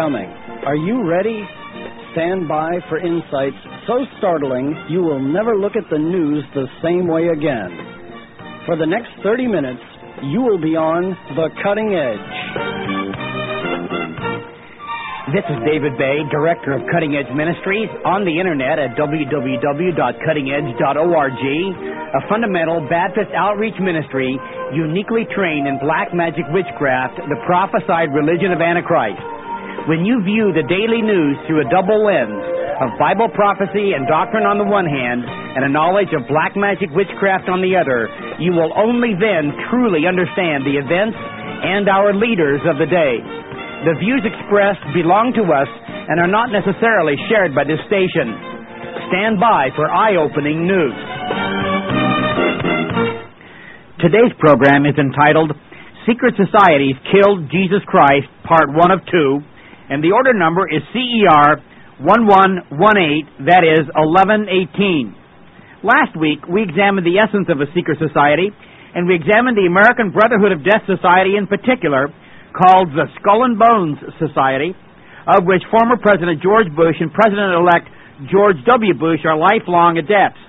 coming. Are you ready? Stand by for insights so startling you will never look at the news the same way again. For the next 30 minutes, you will be on The Cutting Edge. This is David Bay, Director of Cutting Edge Ministries, on the internet at www.cuttingedge.org, a fundamental Baptist outreach ministry uniquely trained in black magic witchcraft, the prophesied religion of Antichrist. When you view the daily news through a double lens of Bible prophecy and doctrine on the one hand, and a knowledge of black magic witchcraft on the other, you will only then truly understand the events and our leaders of the day. The views expressed belong to us and are not necessarily shared by this station. Stand by for eye-opening news. Today's program is entitled Secret Societies Killed Jesus Christ, Part 1 of 2, and the order number is CER 1118, that is 1118. Last week, we examined the essence of a secret society, and we examined the American Brotherhood of Death Society in particular, called the Skull and Bones Society, of which former President George Bush and President-elect George W. Bush are lifelong adepts.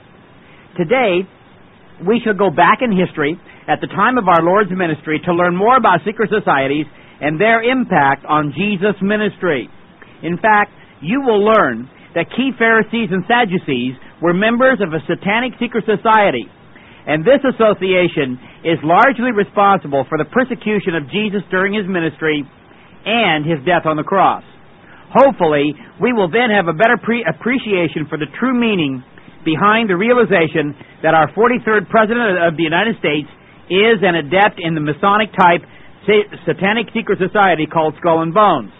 Today, we shall go back in history at the time of our Lord's ministry to learn more about secret societies and their impact on Jesus' ministry. In fact, you will learn that key Pharisees and Sadducees were members of a satanic secret society, and this association is largely responsible for the persecution of Jesus during his ministry and his death on the cross. Hopefully, we will then have a better appreciation for the true meaning behind the realization that our 43rd President of the United States is an adept in the Masonic type satanic secret society called Skull and Bones.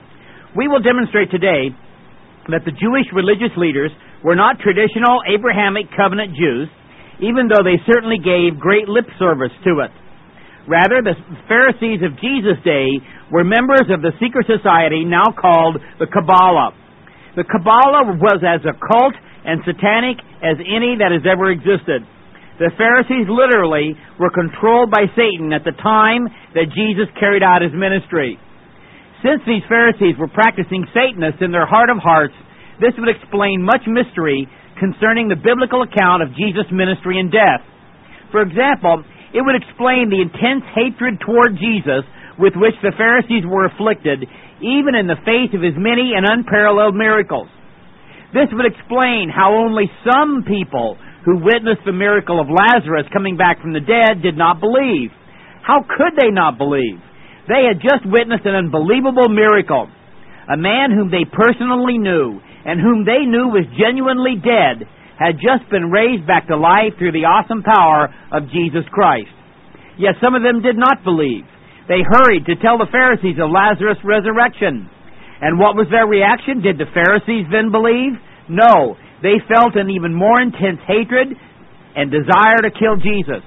We will demonstrate today that the Jewish religious leaders were not traditional Abrahamic covenant Jews, even though they certainly gave great lip service to it. Rather, the Pharisees of Jesus' day were members of the secret society now called the Kabbalah. The Kabbalah was as occult and satanic as any that has ever existed. The Pharisees literally were controlled by Satan at the time that Jesus carried out his ministry. Since these Pharisees were practicing Satanists in their heart of hearts, this would explain much mystery concerning the biblical account of Jesus' ministry and death. For example, it would explain the intense hatred toward Jesus with which the Pharisees were afflicted, even in the face of his many and unparalleled miracles. This would explain how only some people who witnessed the miracle of Lazarus coming back from the dead did not believe. How could they not believe? They had just witnessed an unbelievable miracle. A man whom they personally knew and whom they knew was genuinely dead had just been raised back to life through the awesome power of Jesus Christ. Yet some of them did not believe. They hurried to tell the Pharisees of Lazarus' resurrection. And what was their reaction? Did the Pharisees then believe? No. They felt an even more intense hatred and desire to kill Jesus.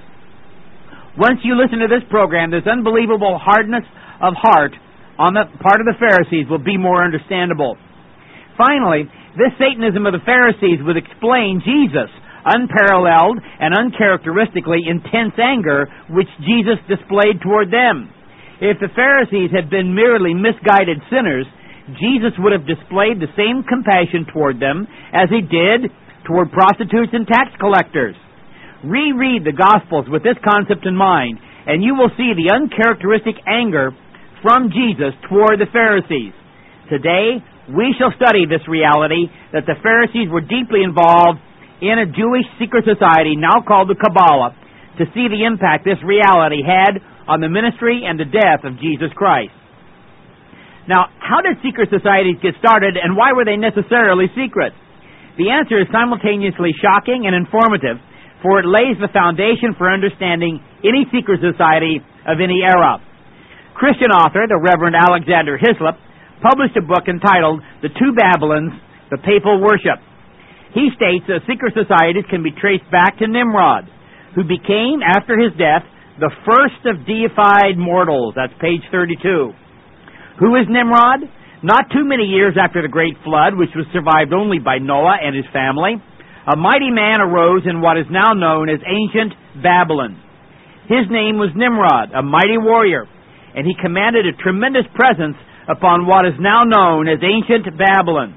Once you listen to this program, this unbelievable hardness of heart on the part of the Pharisees will be more understandable. Finally, this Satanism of the Pharisees would explain Jesus' unparalleled and uncharacteristically intense anger which Jesus displayed toward them. If the Pharisees had been merely misguided sinners, Jesus would have displayed the same compassion toward them as he did toward prostitutes and tax collectors. Reread the Gospels with this concept in mind, and you will see the uncharacteristic anger from Jesus toward the Pharisees. Today, we shall study this reality that the Pharisees were deeply involved in a Jewish secret society now called the Kabbalah to see the impact this reality had on the ministry and the death of Jesus Christ. Now, how did secret societies get started and why were they necessarily secret? The answer is simultaneously shocking and informative, for it lays the foundation for understanding any secret society of any era. Christian author, the Reverend Alexander Hislop, published a book entitled The Two Babylons, the Papal Worship. He states that secret societies can be traced back to Nimrod, who became, after his death, the first of deified mortals. That's page 32. Who is Nimrod? Not too many years after the Great Flood, which was survived only by Noah and his family, a mighty man arose in what is now known as ancient Babylon. His name was Nimrod, a mighty warrior, and he commanded a tremendous presence upon what is now known as ancient Babylon.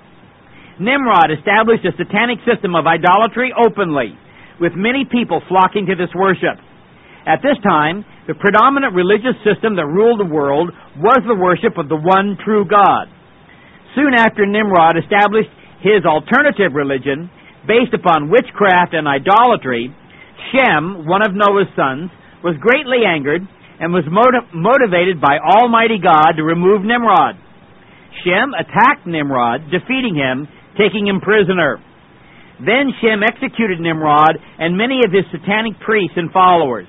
Nimrod established a satanic system of idolatry openly, with many people flocking to this worship. At this time, the predominant religious system that ruled the world was the worship of the one true God. Soon after Nimrod established his alternative religion, based upon witchcraft and idolatry, Shem, one of Noah's sons, was greatly angered and was motivated by Almighty God to remove Nimrod. Shem attacked Nimrod, defeating him, taking him prisoner. Then Shem executed Nimrod and many of his satanic priests and followers.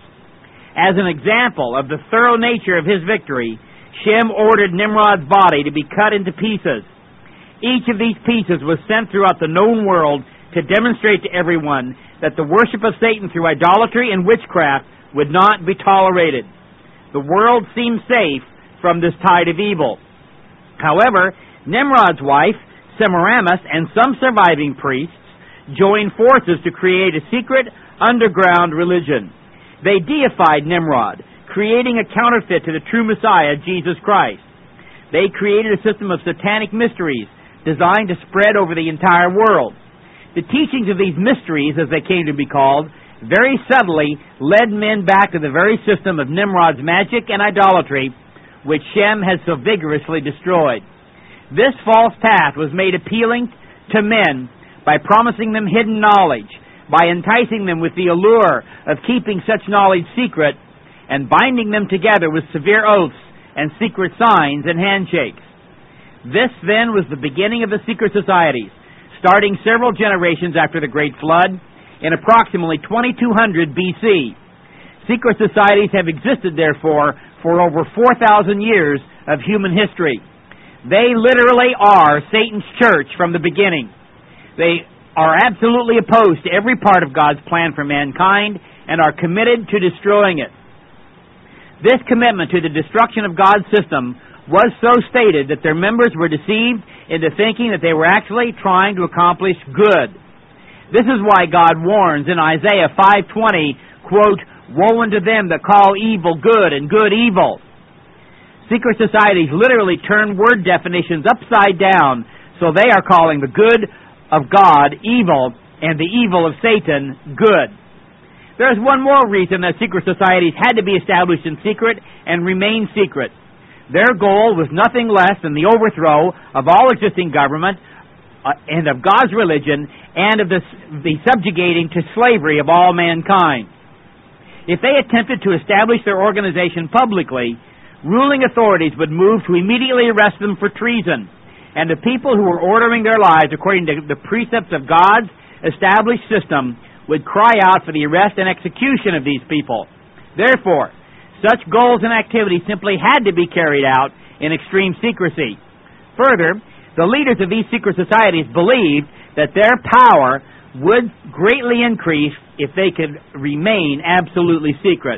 As an example of the thorough nature of his victory, Shem ordered Nimrod's body to be cut into pieces. Each of these pieces was sent throughout the known world to demonstrate to everyone that the worship of Satan through idolatry and witchcraft would not be tolerated. The world seemed safe from this tide of evil. However, Nimrod's wife, Semiramis, and some surviving priests joined forces to create a secret underground religion. They deified Nimrod, creating a counterfeit to the true Messiah, Jesus Christ. They created a system of satanic mysteries designed to spread over the entire world. The teachings of these mysteries, as they came to be called, very subtly led men back to the very system of Nimrod's magic and idolatry, which Shem had so vigorously destroyed. This false path was made appealing to men by promising them hidden knowledge, by enticing them with the allure of keeping such knowledge secret, and binding them together with severe oaths and secret signs and handshakes. This, then, was the beginning of the secret societies, starting several generations after the Great Flood, in approximately 2200 BC. Secret societies have existed, therefore, for over 4,000 years of human history. They literally are Satan's church from the beginning. They are absolutely opposed to every part of God's plan for mankind and are committed to destroying it. This commitment to the destruction of God's system was so stated that their members were deceived into thinking that they were actually trying to accomplish good. This is why God warns in Isaiah 5:20, quote, "Woe unto them that call evil good and good evil." Secret societies literally turn word definitions upside down, so they are calling the good of God evil and the evil of Satan good. There is one more reason that secret societies had to be established in secret and remain secret. Their goal was nothing less than the overthrow of all existing government and of God's religion and of the subjugating to slavery of all mankind. If they attempted to establish their organization publicly, ruling authorities would move to immediately arrest them for treason, and the people who were ordering their lives according to the precepts of God's established system would cry out for the arrest and execution of these people. Therefore, such goals and activities simply had to be carried out in extreme secrecy. Further, the leaders of these secret societies believed that their power would greatly increase if they could remain absolutely secret.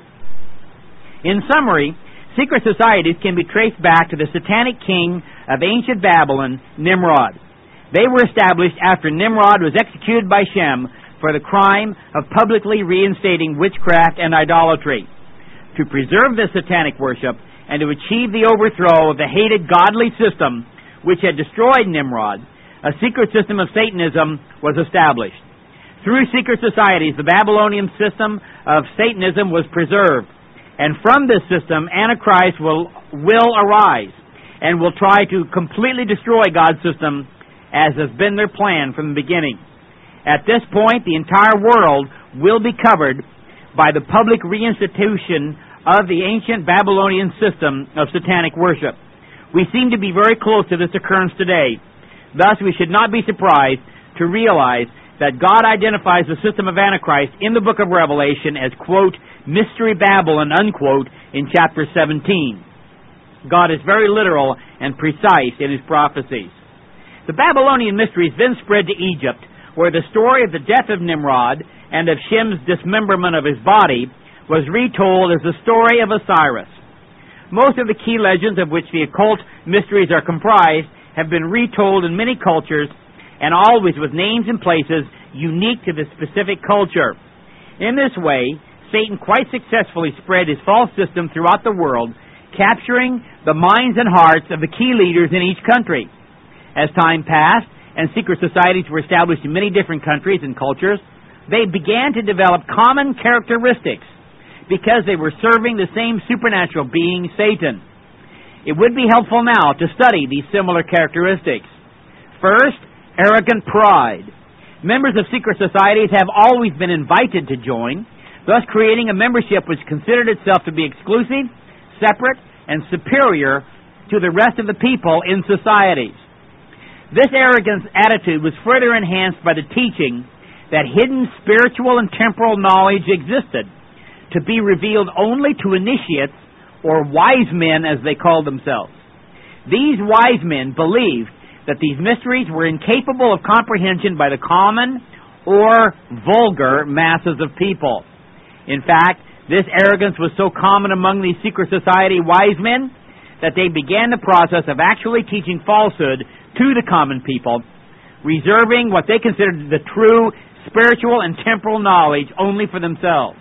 In summary, secret societies can be traced back to the satanic king of ancient Babylon, Nimrod. They were established after Nimrod was executed by Shem for the crime of publicly reinstating witchcraft and idolatry. To preserve this satanic worship and to achieve the overthrow of the hated godly system which had destroyed Nimrod, a secret system of Satanism was established. Through secret societies, the Babylonian system of Satanism was preserved. And from this system, Antichrist will arise and will try to completely destroy God's system, as has been their plan from the beginning. At this point, the entire world will be covered by the public reinstitution of the ancient Babylonian system of satanic worship. We seem to be very close to this occurrence today. Thus, we should not be surprised to realize that God identifies the system of Antichrist in the book of Revelation as, quote, Mystery Babylon, unquote, in chapter 17. God is very literal and precise in his prophecies. The Babylonian mysteries then spread to Egypt, where the story of the death of Nimrod and of Shem's dismemberment of his body was retold as the story of Osiris. Most of the key legends of which the occult mysteries are comprised have been retold in many cultures, and always with names and places unique to the specific culture. In this way, Satan quite successfully spread his false system throughout the world, capturing the minds and hearts of the key leaders in each country. As time passed and secret societies were established in many different countries and cultures, they began to develop common characteristics because they were serving the same supernatural being, Satan. It would be helpful now to study these similar characteristics. First, arrogant pride. Members of secret societies have always been invited to join, thus creating a membership which considered itself to be exclusive, separate, and superior to the rest of the people in societies. This arrogant attitude was further enhanced by the teaching that hidden spiritual and temporal knowledge existed, to be revealed only to initiates, or wise men as they called themselves. These wise men believed that these mysteries were incapable of comprehension by the common or vulgar masses of people. In fact, this arrogance was so common among these secret society wise men that they began the process of actually teaching falsehood to the common people, reserving what they considered the true spiritual and temporal knowledge only for themselves.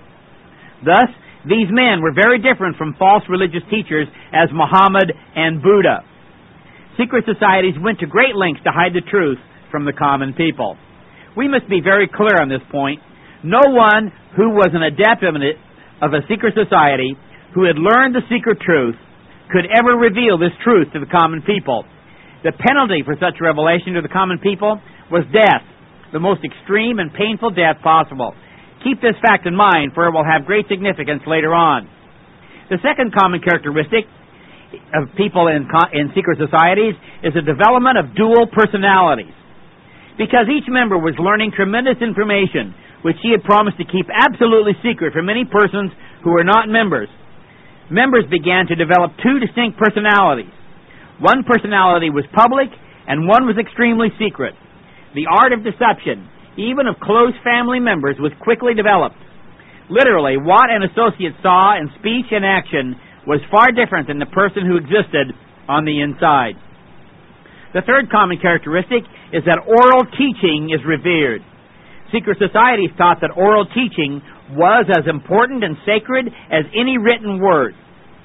Thus, these men were very different from false religious teachers as Muhammad and Buddha. Secret societies went to great lengths to hide the truth from the common people. We must be very clear on this point. No one who was an adept of a secret society, who had learned the secret truth, could ever reveal this truth to the common people. The penalty for such revelation to the common people was death, the most extreme and painful death possible. Keep this fact in mind, for it will have great significance later on. The second common characteristic of people in secret societies is the development of dual personalities. Because each member was learning tremendous information, which he had promised to keep absolutely secret from many persons who were not members, members began to develop two distinct personalities. One personality was public, and one was extremely secret. The art of deception, even of close family members, was quickly developed. Literally, what an associate saw in speech and action was far different than the person who existed on the inside. The third common characteristic is that oral teaching is revered. Secret societies taught that oral teaching was as important and sacred as any written word.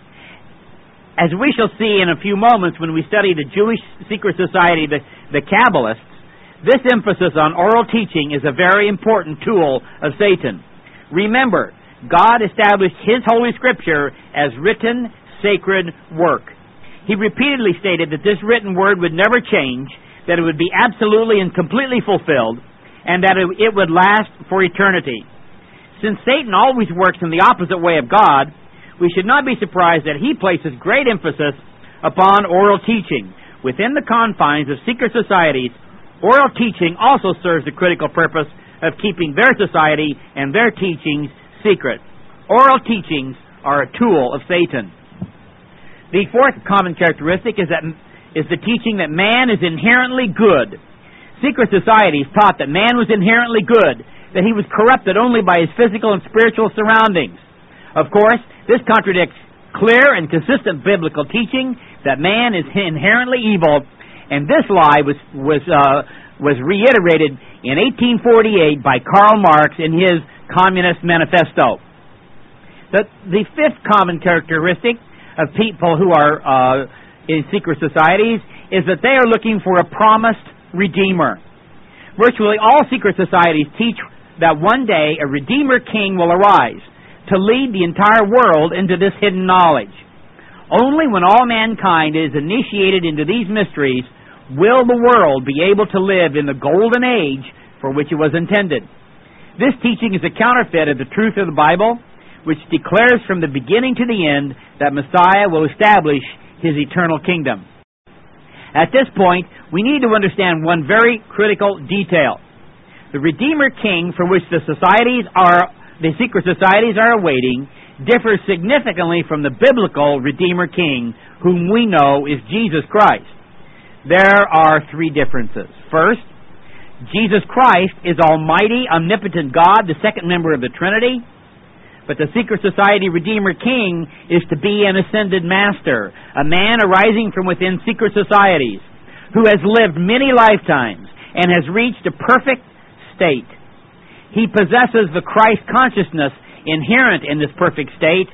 As we shall see in a few moments when we study the Jewish secret society, the Kabbalists, this emphasis on oral teaching is a very important tool of Satan. Remember, God established His Holy Scripture as written, sacred work. He repeatedly stated that this written word would never change, that it would be absolutely and completely fulfilled, and that it would last for eternity. Since Satan always works in the opposite way of God, we should not be surprised that he places great emphasis upon oral teaching. Within the confines of secret societies, oral teaching also serves the critical purpose of keeping their society and their teachings secret. Oral teachings are a tool of Satan. The fourth common characteristic is the teaching that man is inherently good. Secret societies taught that man was inherently good, that he was corrupted only by his physical and spiritual surroundings. Of course, this contradicts clear and consistent biblical teaching that man is inherently evil, and this lie was reiterated in 1848 by Karl Marx in his Communist Manifesto. The fifth common characteristic of people who are in secret societies is that they are looking for a promised Redeemer. Virtually all secret societies teach that one day a Redeemer King will arise to lead the entire world into this hidden knowledge. Only when all mankind is initiated into these mysteries will the world be able to live in the golden age for which it was intended. This teaching is a counterfeit of the truth of the Bible, which declares from the beginning to the end that Messiah will establish His eternal kingdom. At this point, we need to understand one very critical detail. The Redeemer King for which the secret societies are awaiting differs significantly from the biblical Redeemer King, whom we know is Jesus Christ. There are three differences. First, Jesus Christ is Almighty, omnipotent God, the second member of the Trinity. But the secret society Redeemer King is to be an ascended master, a man arising from within secret societies, who has lived many lifetimes and has reached a perfect state. He possesses the Christ consciousness inherent in this perfect state,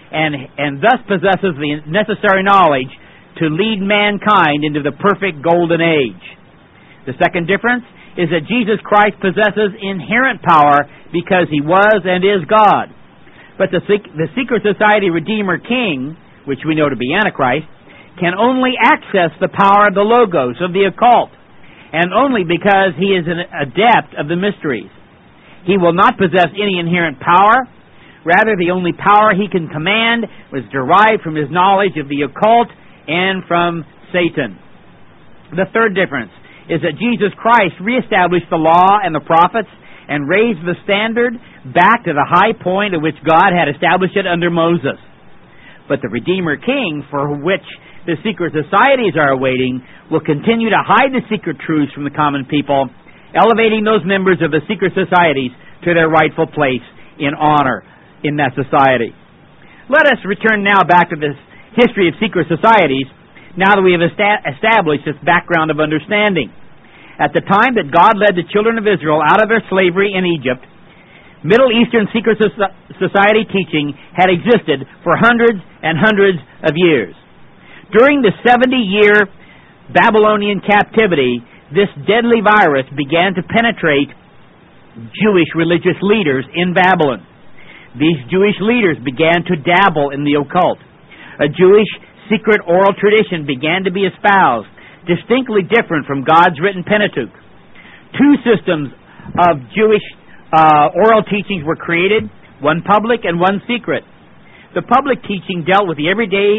and thus possesses the necessary knowledge to lead mankind into the perfect golden age. The second difference is that Jesus Christ possesses inherent power because he was and is God. But the secret society Redeemer King, which we know to be Antichrist, can only access the power of the Logos, of the occult, and only because he is an adept of the mysteries. He will not possess any inherent power. Rather, the only power he can command was derived from his knowledge of the occult and from Satan. The third difference is that Jesus Christ reestablished the law and the prophets and raised the standard back to the high point at which God had established it under Moses. But the Redeemer King, for which the secret societies are awaiting, will continue to hide the secret truths from the common people, elevating those members of the secret societies to their rightful place in honor in that society. Let us return now back to this history of secret societies, now that we have established this background of understanding. At the time that God led the children of Israel out of their slavery in Egypt, Middle Eastern secret society teaching had existed for hundreds and hundreds of years. During the 70-year Babylonian captivity, this deadly virus began to penetrate Jewish religious leaders in Babylon. These Jewish leaders began to dabble in the occult. A Jewish secret oral tradition began to be espoused, distinctly different from God's written Pentateuch. Two systems of Jewish oral teachings were created, one public and one secret. The public teaching dealt with the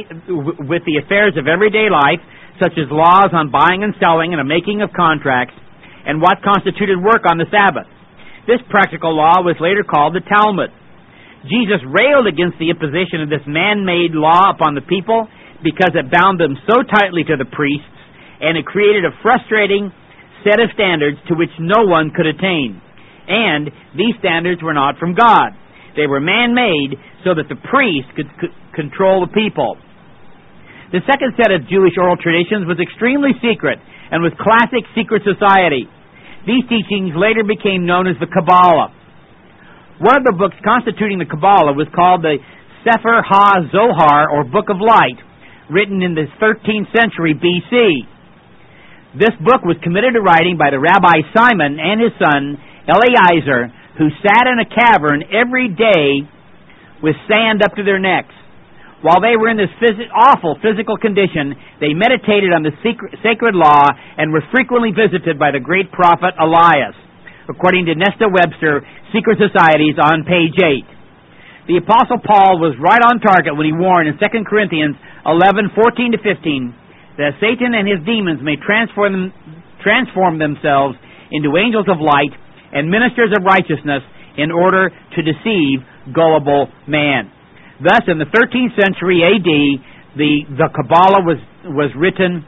affairs of everyday life, such as laws on buying and selling and the making of contracts, and what constituted work on the Sabbath. This practical law was later called the Talmud. Jesus railed against the imposition of this man-made law upon the people because it bound them so tightly to the priests, and it created a frustrating set of standards to which no one could attain. And these standards were not from God. They were man-made so that the priest could control the people. The second set of Jewish oral traditions was extremely secret and was classic secret society. These teachings later became known as the Kabbalah. One of the books constituting the Kabbalah was called the Sefer HaZohar, or Book of Light, written in the 13th century B.C. This book was committed to writing by the Rabbi Simon and his son Eliezer, who sat in a cavern every day with sand up to their necks. While they were in this awful physical condition, they meditated on the sacred law and were frequently visited by the great prophet Elias, according to Nesta Webster, Secret Societies, on page 8. The Apostle Paul was right on target when he warned in 2 Corinthians 11:14-15 that Satan and his demons may transform themselves into angels of light and ministers of righteousness in order to deceive gullible man. Thus, in the 13th century A.D., the Kabbalah was written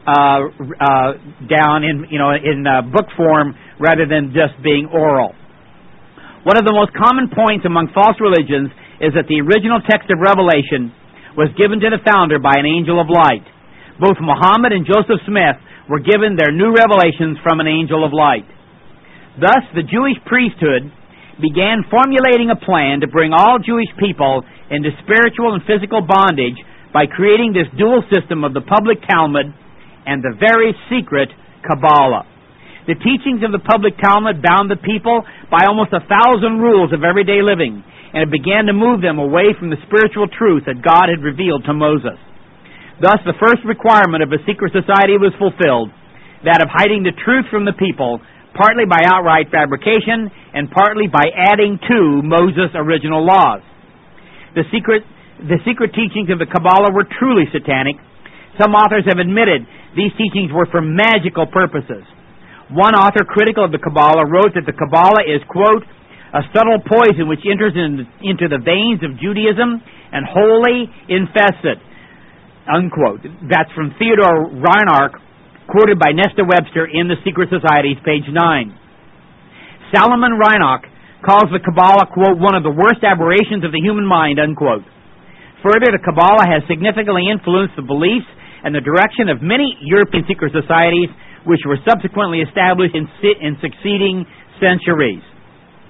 down in book form rather than just being oral. One of the most common points among false religions is that the original text of Revelation was given to the founder by an angel of light. Both Muhammad and Joseph Smith were given their new revelations from an angel of light. Thus, the Jewish priesthood began formulating a plan to bring all Jewish people into spiritual and physical bondage by creating this dual system of the public Talmud and the very secret Kabbalah. The teachings of the public Talmud bound the people by almost 1,000 rules of everyday living, and it began to move them away from the spiritual truth that God had revealed to Moses. Thus, the first requirement of a secret society was fulfilled, that of hiding the truth from the people, partly by outright fabrication and partly by adding to Moses' original laws. The secret teachings of the Kabbalah were truly satanic. Some authors have admitted these teachings were for magical purposes. One author critical of the Kabbalah wrote that the Kabbalah is, quote, a subtle poison which enters into the veins of Judaism and wholly infests it, unquote. That's from Theodore Reinach, quoted by Nesta Webster in the Secret Societies, page 9. Salomon Reinach calls the Kabbalah, quote, one of the worst aberrations of the human mind, unquote. Further, the Kabbalah has significantly influenced the beliefs and the direction of many European secret societies, which were subsequently established in succeeding centuries.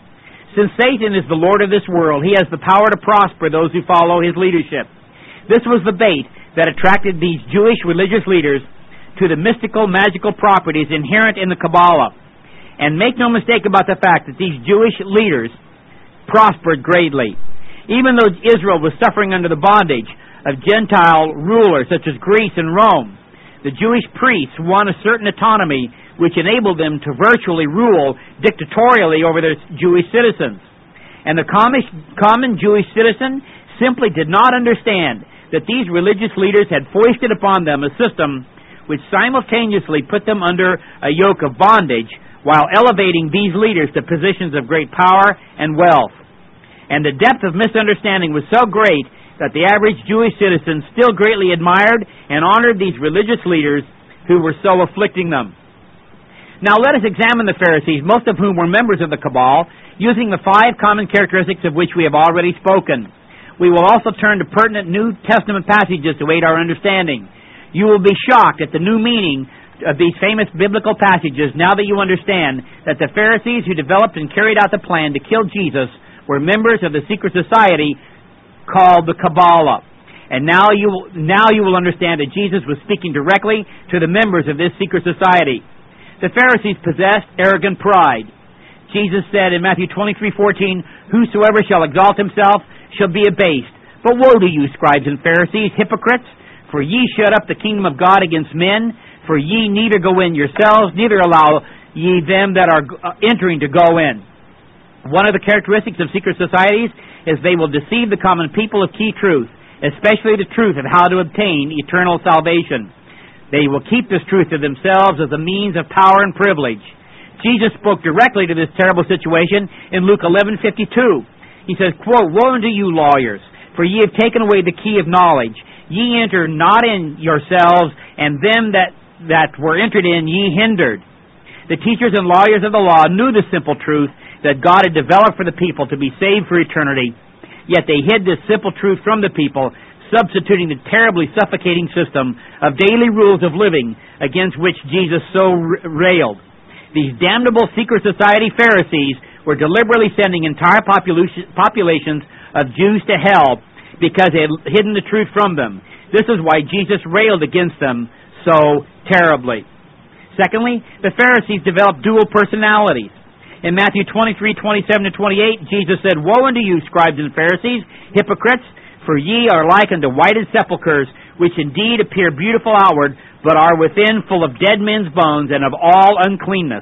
Since Satan is the Lord of this world, he has the power to prosper those who follow his leadership. This was the bait that attracted these Jewish religious leaders to the mystical, magical properties inherent in the Kabbalah. And make no mistake about the fact that these Jewish leaders prospered greatly. Even though Israel was suffering under the bondage of Gentile rulers such as Greece and Rome, the Jewish priests won a certain autonomy which enabled them to virtually rule dictatorially over their Jewish citizens. And the common Jewish citizen simply did not understand that these religious leaders had foisted upon them a system which simultaneously put them under a yoke of bondage while elevating these leaders to positions of great power and wealth. And the depth of misunderstanding was so great that the average Jewish citizen still greatly admired and honored these religious leaders who were so afflicting them. Now let us examine the Pharisees, most of whom were members of the Cabal, using the 5 common characteristics of which we have already spoken. We will also turn to pertinent New Testament passages to aid our understanding. You will be shocked at the new meaning of these famous biblical passages now that you understand that the Pharisees who developed and carried out the plan to kill Jesus were members of the secret society called the Kabbalah. And now you will understand that Jesus was speaking directly to the members of this secret society. The Pharisees possessed arrogant pride. Jesus said in Matthew 23:14, "Whosoever shall exalt himself shall be abased. But woe to you, scribes and Pharisees, hypocrites! For ye shut up the kingdom of God against men. For ye neither go in yourselves, neither allow ye them that are entering to go in." One of the characteristics of secret societies is they will deceive the common people of key truth, especially the truth of how to obtain eternal salvation. They will keep this truth to themselves as a means of power and privilege. Jesus spoke directly to this terrible situation in Luke 11:52. He says, quote, "Woe unto you, lawyers, for ye have taken away the key of knowledge. Ye enter not in yourselves, and them that were entered in ye hindered." The teachers and lawyers of the law knew the simple truth that God had developed for the people to be saved for eternity, yet they hid this simple truth from the people, substituting the terribly suffocating system of daily rules of living against which Jesus so railed. These damnable secret society Pharisees were deliberately sending entire populations of Jews to hell because they had hidden the truth from them. This is why Jesus railed against them so terribly. Secondly, the Pharisees developed dual personalities. In Matthew 23:27-28, Jesus said, "Woe unto you, scribes and Pharisees, hypocrites! For ye are like unto whited sepulchres, which indeed appear beautiful outward, but are within full of dead men's bones and of all uncleanness.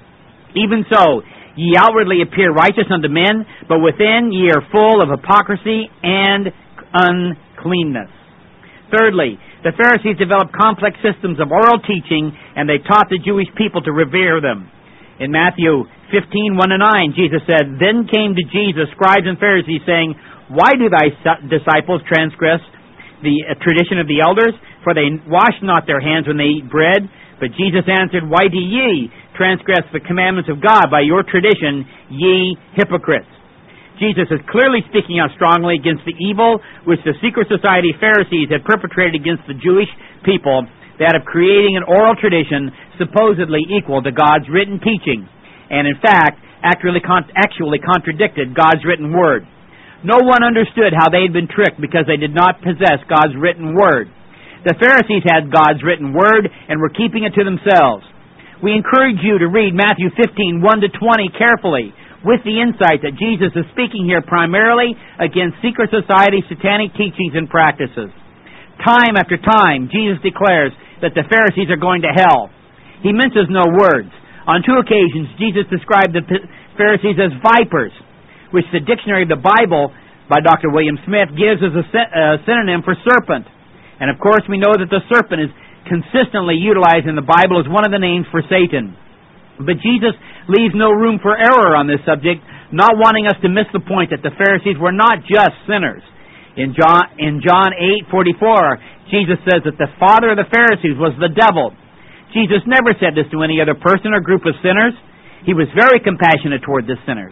Even so, ye outwardly appear righteous unto men, but within ye are full of hypocrisy and uncleanness." Thirdly, the Pharisees developed complex systems of oral teaching, and they taught the Jewish people to revere them. In Matthew 15:1-9, Jesus said, "Then came to Jesus scribes and Pharisees, saying, Why do thy disciples transgress the tradition of the elders? For they wash not their hands when they eat bread." But Jesus answered, "Why do ye transgress the commandments of God by your tradition, ye hypocrites?" Jesus is clearly speaking out strongly against the evil which the secret society Pharisees had perpetrated against the Jewish people, that of creating an oral tradition supposedly equal to God's written teaching, and in fact actually contradicted God's written word. No one understood how they had been tricked because they did not possess God's written word. The Pharisees had God's written word and were keeping it to themselves. We encourage you to read Matthew 15:1-20 carefully, with the insight that Jesus is speaking here primarily against secret society satanic teachings and practices. Time after time, Jesus declares that the Pharisees are going to hell. He minces no words. On 2 occasions, Jesus described the Pharisees as vipers, which the Dictionary of the Bible by Dr. William Smith gives as a synonym for serpent. And of course, we know that the serpent is consistently utilized in the Bible as one of the names for Satan. But Jesus leaves no room for error on this subject, not wanting us to miss the point that the Pharisees were not just sinners. In John 8:44, Jesus says that the father of the Pharisees was the devil. Jesus never said this to any other person or group of sinners. He was very compassionate toward the sinners.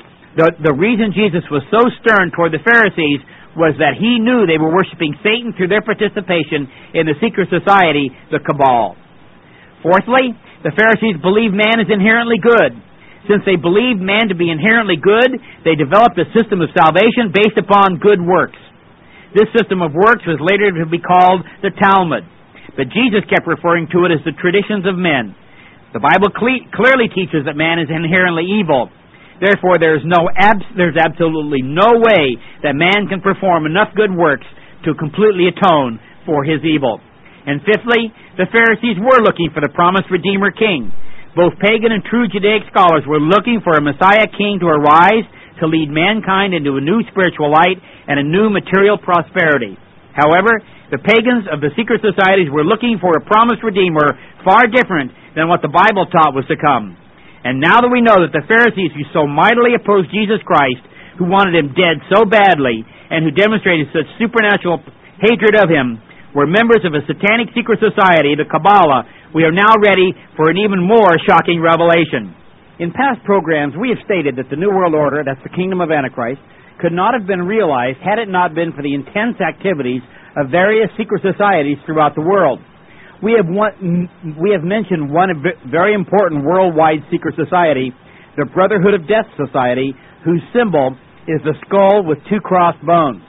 The reason Jesus was so stern toward the Pharisees was that he knew they were worshiping Satan through their participation in the secret society, the Cabal. Fourthly, the Pharisees believed man is inherently good. Since they believed man to be inherently good, they developed a system of salvation based upon good works. This system of works was later to be called the Talmud, but Jesus kept referring to it as the traditions of men. The Bible clearly teaches that man is inherently evil. Therefore, there's absolutely no way that man can perform enough good works to completely atone for his evil. And fifthly, the Pharisees were looking for the promised Redeemer King. Both pagan and true Judaic scholars were looking for a Messiah King to arise to lead mankind into a new spiritual light and a new material prosperity. However, the pagans of the secret societies were looking for a promised Redeemer far different than what the Bible taught was to come. And now that we know that the Pharisees who so mightily opposed Jesus Christ, who wanted him dead so badly, and who demonstrated such supernatural hatred of him, were members of a satanic secret society, the Kabbalah, we are now ready for an even more shocking revelation. In past programs, we have stated that the New World Order, that's the kingdom of Antichrist, could not have been realized had it not been for the intense activities of various secret societies throughout the world. We have mentioned one very important worldwide secret society, the Brotherhood of Death Society, whose symbol is the skull with two crossed bones.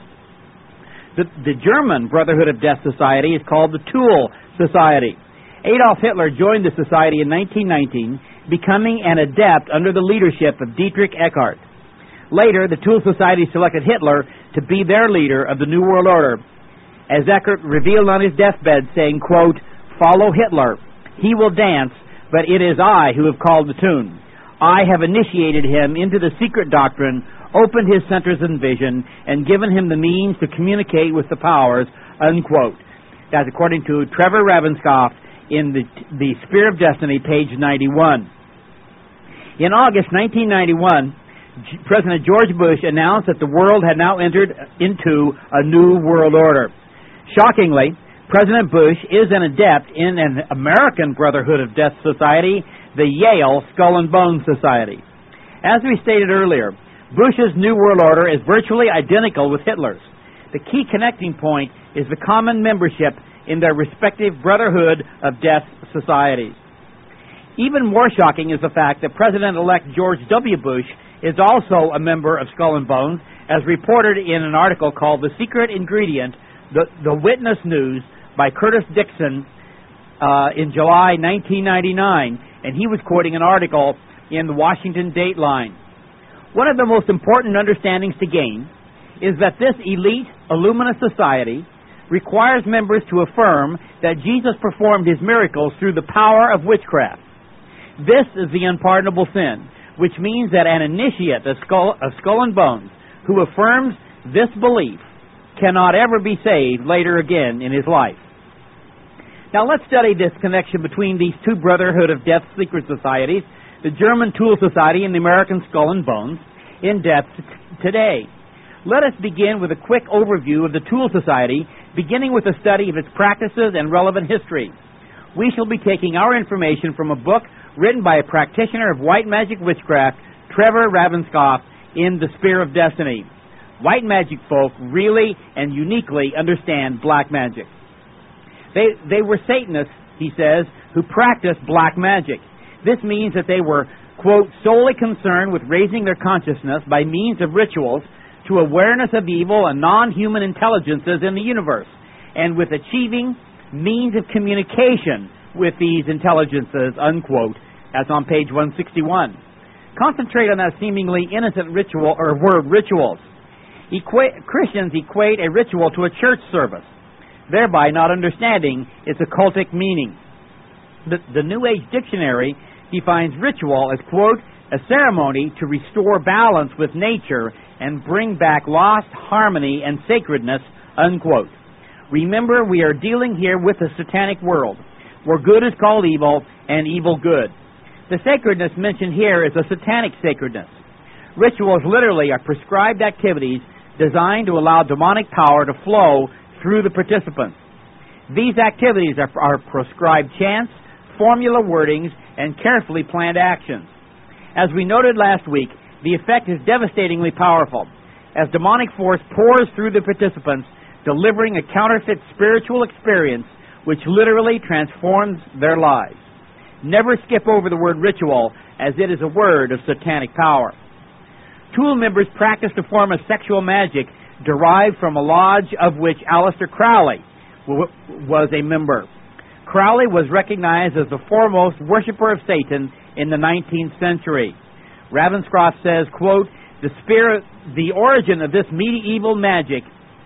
The German Brotherhood of Death Society is called the Tool Society. Adolf Hitler joined the society in 1919, becoming an adept under the leadership of Dietrich Eckart. Later, the Tool Society selected Hitler to be their leader of the New World Order, as Eckart revealed on his deathbed, saying, quote, "Follow Hitler. He will dance, but it is I who have called the tune. I have initiated him into the secret doctrine, opened his centers in vision, and given him the means to communicate with the powers," unquote. That's according to Trevor Ravenscroft in the Spear of Destiny, page 91. In August 1991, President George Bush announced that the world had now entered into a new world order. Shockingly, President Bush is an adept in an American Brotherhood of Death Society, the Yale Skull and Bones Society. As we stated earlier, Bush's New World Order is virtually identical with Hitler's. The key connecting point is the common membership in their respective Brotherhood of Death Societies. Even more shocking is the fact that President-elect George W. Bush is also a member of Skull and Bones, as reported in an article called The Secret Ingredient, The Witness News, by Curtis Dixon in July 1999, and he was quoting an article in the Washington Dateline. One of the most important understandings to gain is that this elite Illuminati society requires members to affirm that Jesus performed his miracles through the power of witchcraft. This is the unpardonable sin, which means that an initiate of Skull and Bones who affirms this belief cannot ever be saved later again in his life. Now let's study this connection between these two Brotherhood of Death secret societies, the German Tool Society and the American Skull and Bones, in depth today. Let us begin with a quick overview of the Tool Society, beginning with a study of its practices and relevant history. We shall be taking our information from a book written by a practitioner of white magic witchcraft, Trevor Ravenscroft, in The Spear of Destiny. White magic folk really and uniquely understand black magic. They were Satanists, he says, who practiced black magic. This means that they were, quote, solely concerned with raising their consciousness by means of rituals to awareness of evil and non-human intelligences in the universe, and with achieving means of communication with these intelligences, unquote. That's on page 161. Concentrate on that seemingly innocent ritual or word rituals. Christians equate a ritual to a church service, thereby not understanding its occultic meaning. The New Age Dictionary defines ritual as, quote, a ceremony to restore balance with nature and bring back lost harmony and sacredness, unquote. Remember, we are dealing here with a satanic world, where good is called evil and evil good. The sacredness mentioned here is a satanic sacredness. Rituals literally are prescribed activities designed to allow demonic power to flow through the participants. These activities are prescribed chants, formula wordings, and carefully planned actions. As we noted last week, the effect is devastatingly powerful, as demonic force pours through the participants, delivering a counterfeit spiritual experience which literally transforms their lives. Never skip over the word ritual, as it is a word of satanic power. Tool members practiced a form of sexual magic derived from a lodge of which Aleister Crowley was a member. Crowley was recognized as the foremost worshiper of Satan in the 19th century. Ravenscroft says, quote, the origin of this medieval magic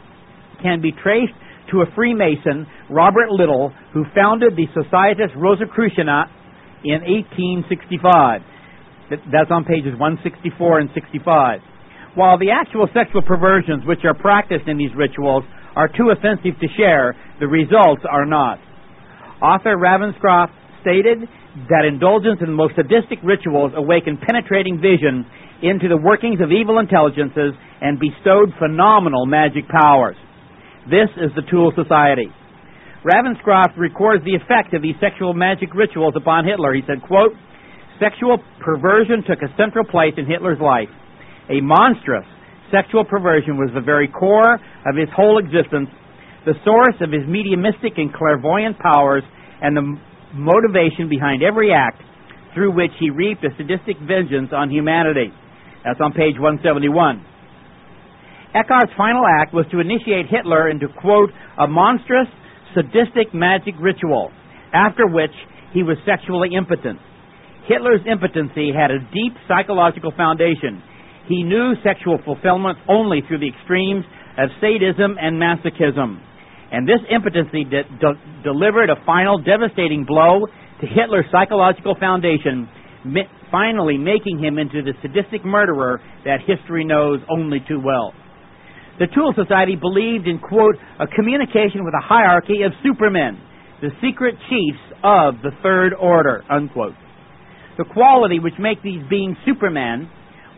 can be traced to a Freemason, Robert Little, who founded the Societas Rosicruciana in 1865. That's on pages 164 and 65. While the actual sexual perversions which are practiced in these rituals are too offensive to share, the results are not. Author Ravenscroft stated that indulgence in the most sadistic rituals awakened penetrating vision into the workings of evil intelligences and bestowed phenomenal magic powers. This is the Tool Society. Ravenscroft records the effect of these sexual magic rituals upon Hitler. He said, quote, sexual perversion took a central place in Hitler's life. A monstrous sexual perversion was the very core of his whole existence, the source of his mediumistic and clairvoyant powers, and the motivation behind every act through which he reaped a sadistic vengeance on humanity. That's on page 171. Eckhart's final act was to initiate Hitler into, quote, a monstrous, sadistic magic ritual, after which he was sexually impotent. Hitler's impotency had a deep psychological foundation. He knew sexual fulfillment only through the extremes of sadism and masochism. And this impotency delivered a final devastating blow to Hitler's psychological foundation, finally making him into the sadistic murderer that history knows only too well. The Tool Society believed in, quote, a communication with a hierarchy of supermen, the secret chiefs of the Third Order, unquote. The quality which make these beings supermen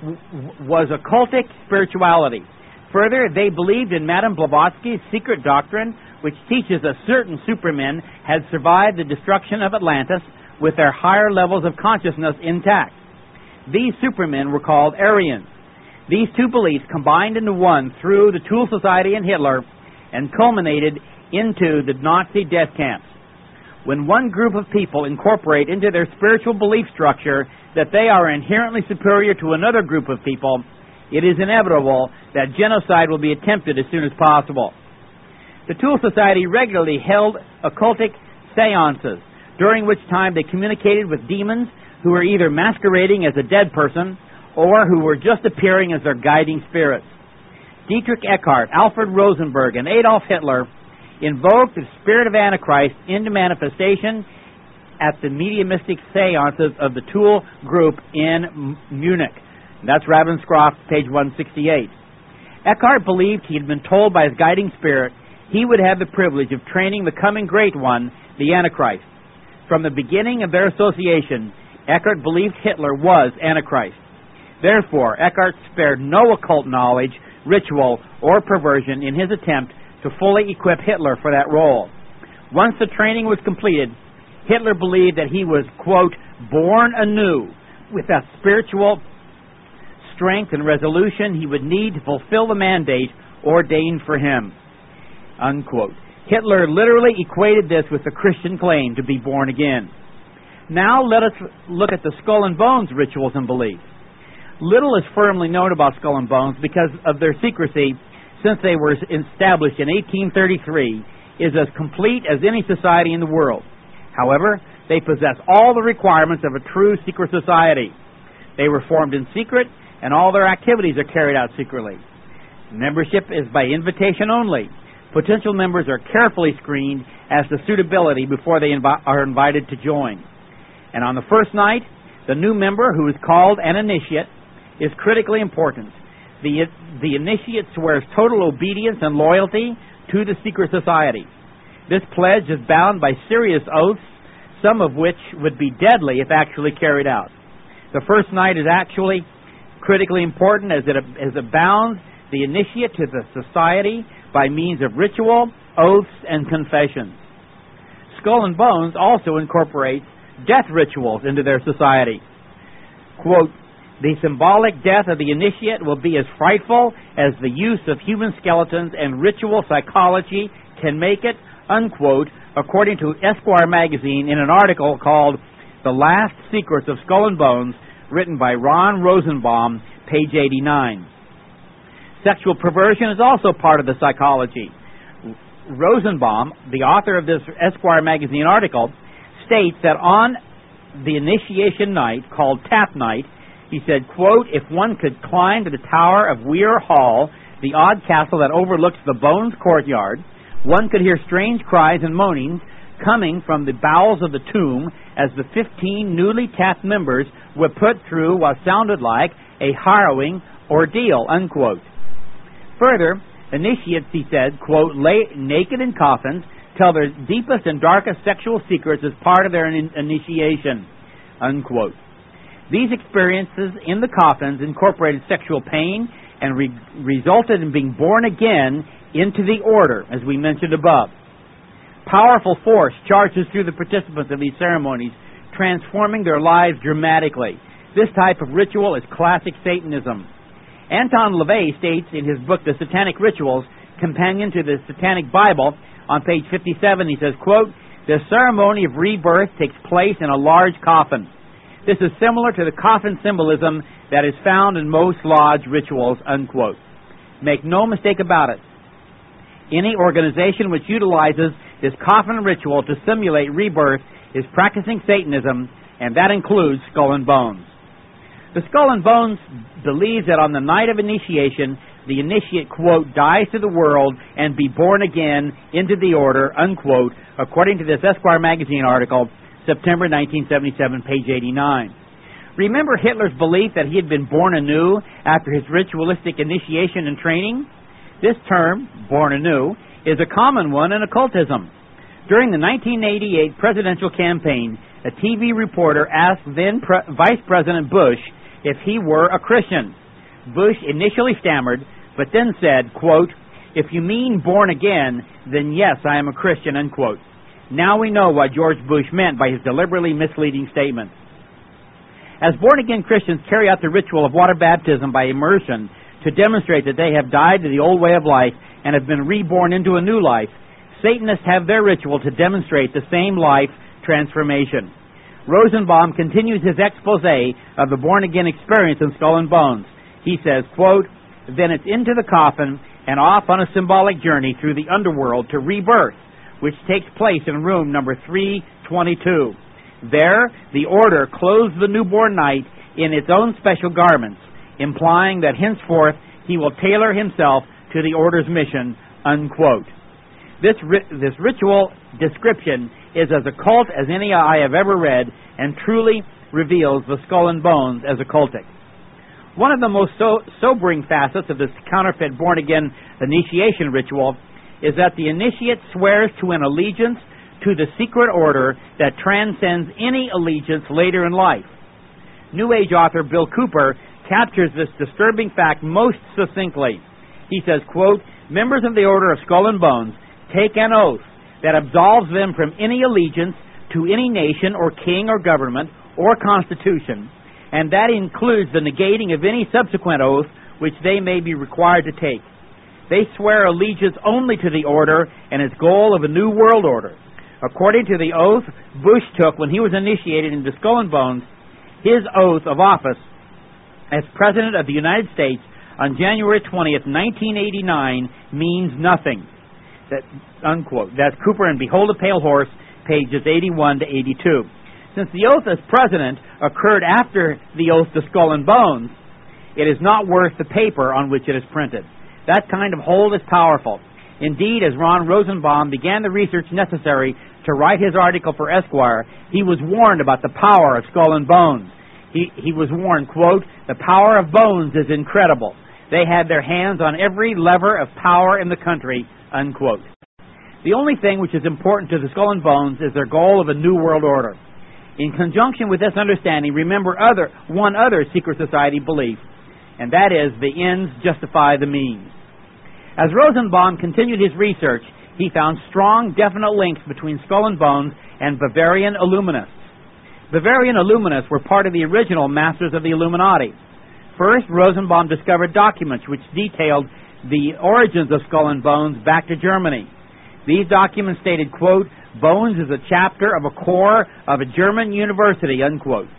was occultic spirituality. Further, they believed in Madame Blavatsky's secret doctrine, which teaches that certain supermen had survived the destruction of Atlantis with their higher levels of consciousness intact. These supermen were called Aryans. These two beliefs combined into one through the Tool Society and Hitler and culminated into the Nazi death camps. When one group of people incorporate into their spiritual belief structure that they are inherently superior to another group of people, it is inevitable that genocide will be attempted as soon as possible. The Tool Society regularly held occultic seances, during which time they communicated with demons who were either masquerading as a dead person or who were just appearing as their guiding spirits. Dietrich Eckart, Alfred Rosenberg, and Adolf Hitler invoked the spirit of Antichrist into manifestation at the mediumistic seances of the Tool group in Munich. That's Ravenscroft, page 168. Eckhart believed he had been told by his guiding spirit he would have the privilege of training the coming great one, the Antichrist. From the beginning of their association, Eckhart believed Hitler was Antichrist. Therefore, Eckhart spared no occult knowledge, ritual, or perversion in his attempt to fully equip Hitler for that role. Once the training was completed, Hitler believed that he was, quote, born anew with that spiritual strength and resolution he would need to fulfill the mandate ordained for him, unquote. Hitler literally equated this with the Christian claim to be born again. Now let us look at the Skull and Bones rituals and beliefs. Little is firmly known about Skull and Bones because of their secrecy since they were established in 1833 is as complete as any society in the world. However, they possess all the requirements of a true secret society. They were formed in secret, and all their activities are carried out secretly. Membership is by invitation only. Potential members are carefully screened as to suitability before they are invited to join. And on the first night, the new member, who is called an initiate, is critically important. The initiate swears total obedience and loyalty to the secret society. This pledge is bound by serious oaths, some of which would be deadly if actually carried out. The first night is actually critically important as it bounds the initiate to the society by means of ritual, oaths, and confessions. Skull and Bones also incorporates death rituals into their society. Quote, the symbolic death of the initiate will be as frightful as the use of human skeletons and ritual psychology can make it, unquote, according to Esquire magazine in an article called The Last Secrets of Skull and Bones, written by Ron Rosenbaum, page 89. Sexual perversion is also part of the psychology. Rosenbaum, the author of this Esquire magazine article, states that on the initiation night, called Tap Night, he said, quote, if one could climb to the tower of Weir Hall, the odd castle that overlooks the Bones courtyard, one could hear strange cries and moanings coming from the bowels of the tomb as the 15 newly tapped members were put through what sounded like a harrowing ordeal, unquote. Further, initiates, he said, quote, lay naked in coffins, tell their deepest and darkest sexual secrets as part of their initiation, unquote. These experiences in the coffins incorporated sexual pain and resulted in being born again into the order, as we mentioned above. Powerful force charges through the participants of these ceremonies, transforming their lives dramatically. This type of ritual is classic Satanism. Anton LaVey states in his book, The Satanic Rituals, Companion to the Satanic Bible, on page 57, he says, quote, the ceremony of rebirth takes place in a large coffin. This is similar to the coffin symbolism that is found in most lodge rituals, unquote. Make no mistake about it. Any organization which utilizes this coffin ritual to simulate rebirth is practicing Satanism, and that includes Skull and Bones. The Skull and Bones believes that on the night of initiation, the initiate, quote, dies to the world and be born again into the order, unquote, according to this Esquire magazine article, September 1977, page 89. Remember Hitler's belief that he had been born anew after his ritualistic initiation and training? This term, born anew, is a common one in occultism. During the 1988 presidential campaign, a TV reporter asked then Vice President Bush if he were a Christian. Bush initially stammered, but then said, quote, if you mean born again, then yes, I am a Christian, unquote. Now we know what George Bush meant by his deliberately misleading statement. As born-again Christians carry out the ritual of water baptism by immersion to demonstrate that they have died to the old way of life and have been reborn into a new life, Satanists have their ritual to demonstrate the same life transformation. Rosenbaum continues his expose of the born-again experience in Skull and Bones. He says, quote, then it's into the coffin and off on a symbolic journey through the underworld to rebirth, which takes place in room number 322. There, the order clothes the newborn knight in its own special garments, implying that henceforth he will tailor himself to the order's mission, unquote. This ritual description is as occult as any I have ever read and truly reveals the Skull and Bones as occultic. One of the most sobering facets of this counterfeit born-again initiation ritual is that the initiate swears to an allegiance to the secret order that transcends any allegiance later in life. New Age author Bill Cooper captures this disturbing fact most succinctly. He says, quote, members of the Order of Skull and Bones take an oath that absolves them from any allegiance to any nation or king or government or constitution, and that includes the negating of any subsequent oath which they may be required to take. They swear allegiance only to the order and its goal of a new world order. According to the oath Bush took when he was initiated into Skull and Bones, his oath of office as President of the United States on January 20th, 1989 means nothing. That, unquote. That's Cooper and Behold a Pale Horse, pages 81 to 82. Since the oath as President occurred after the oath to Skull and Bones, it is not worth the paper on which it is printed. That kind of hold is powerful. Indeed, as Ron Rosenbaum began the research necessary to write his article for Esquire, he was warned about the power of Skull and Bones. He was warned, quote, the power of bones is incredible. They had their hands on every lever of power in the country, unquote. The only thing which is important to the Skull and Bones is their goal of a new world order. In conjunction with this understanding, remember one other secret society belief, and that is the ends justify the means. As Rosenbaum continued his research, he found strong, definite links between Skull and Bones and Bavarian Illuminists. Bavarian Illuminists were part of the original Masters of the Illuminati. First, Rosenbaum discovered documents which detailed the origins of Skull and Bones back to Germany. These documents stated, quote, Bones is a chapter of a core of a German university, unquote.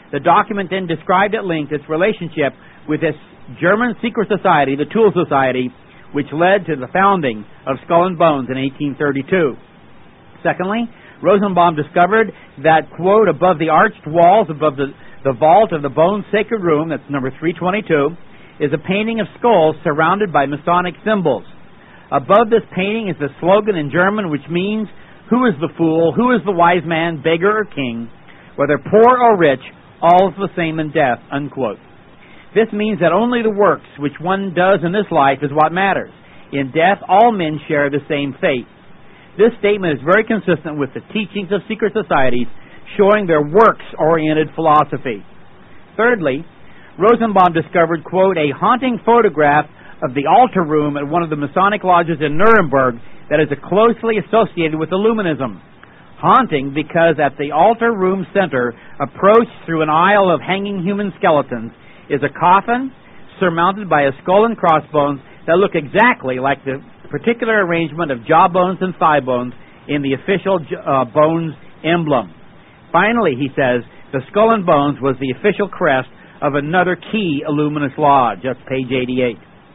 The document then described at length its relationship with this German secret society, the Tool Society, which led to the founding of Skull and Bones in 1832. Secondly, Rosenbaum discovered that, quote, above the arched walls, above the vault of the Bones Sacred Room, that's number 322, is a painting of skulls surrounded by Masonic symbols. Above this painting is the slogan in German, which means, who is the fool, who is the wise man, beggar or king, whether poor or rich, all is the same in death, unquote. This means that only the works which one does in this life is what matters. In death, all men share the same fate. This statement is very consistent with the teachings of secret societies, showing their works-oriented philosophy. Thirdly, Rosenbaum discovered, quote, a haunting photograph of the altar room at one of the Masonic lodges in Nuremberg that is closely associated with Illuminism. Haunting because at the altar room center, approached through an aisle of hanging human skeletons, is a coffin surmounted by a skull and crossbones that look exactly like the particular arrangement of jawbones and thigh bones in the official bones emblem. Finally, he says, the skull and bones was the official crest of another key Illuminist lodge. That's page 88.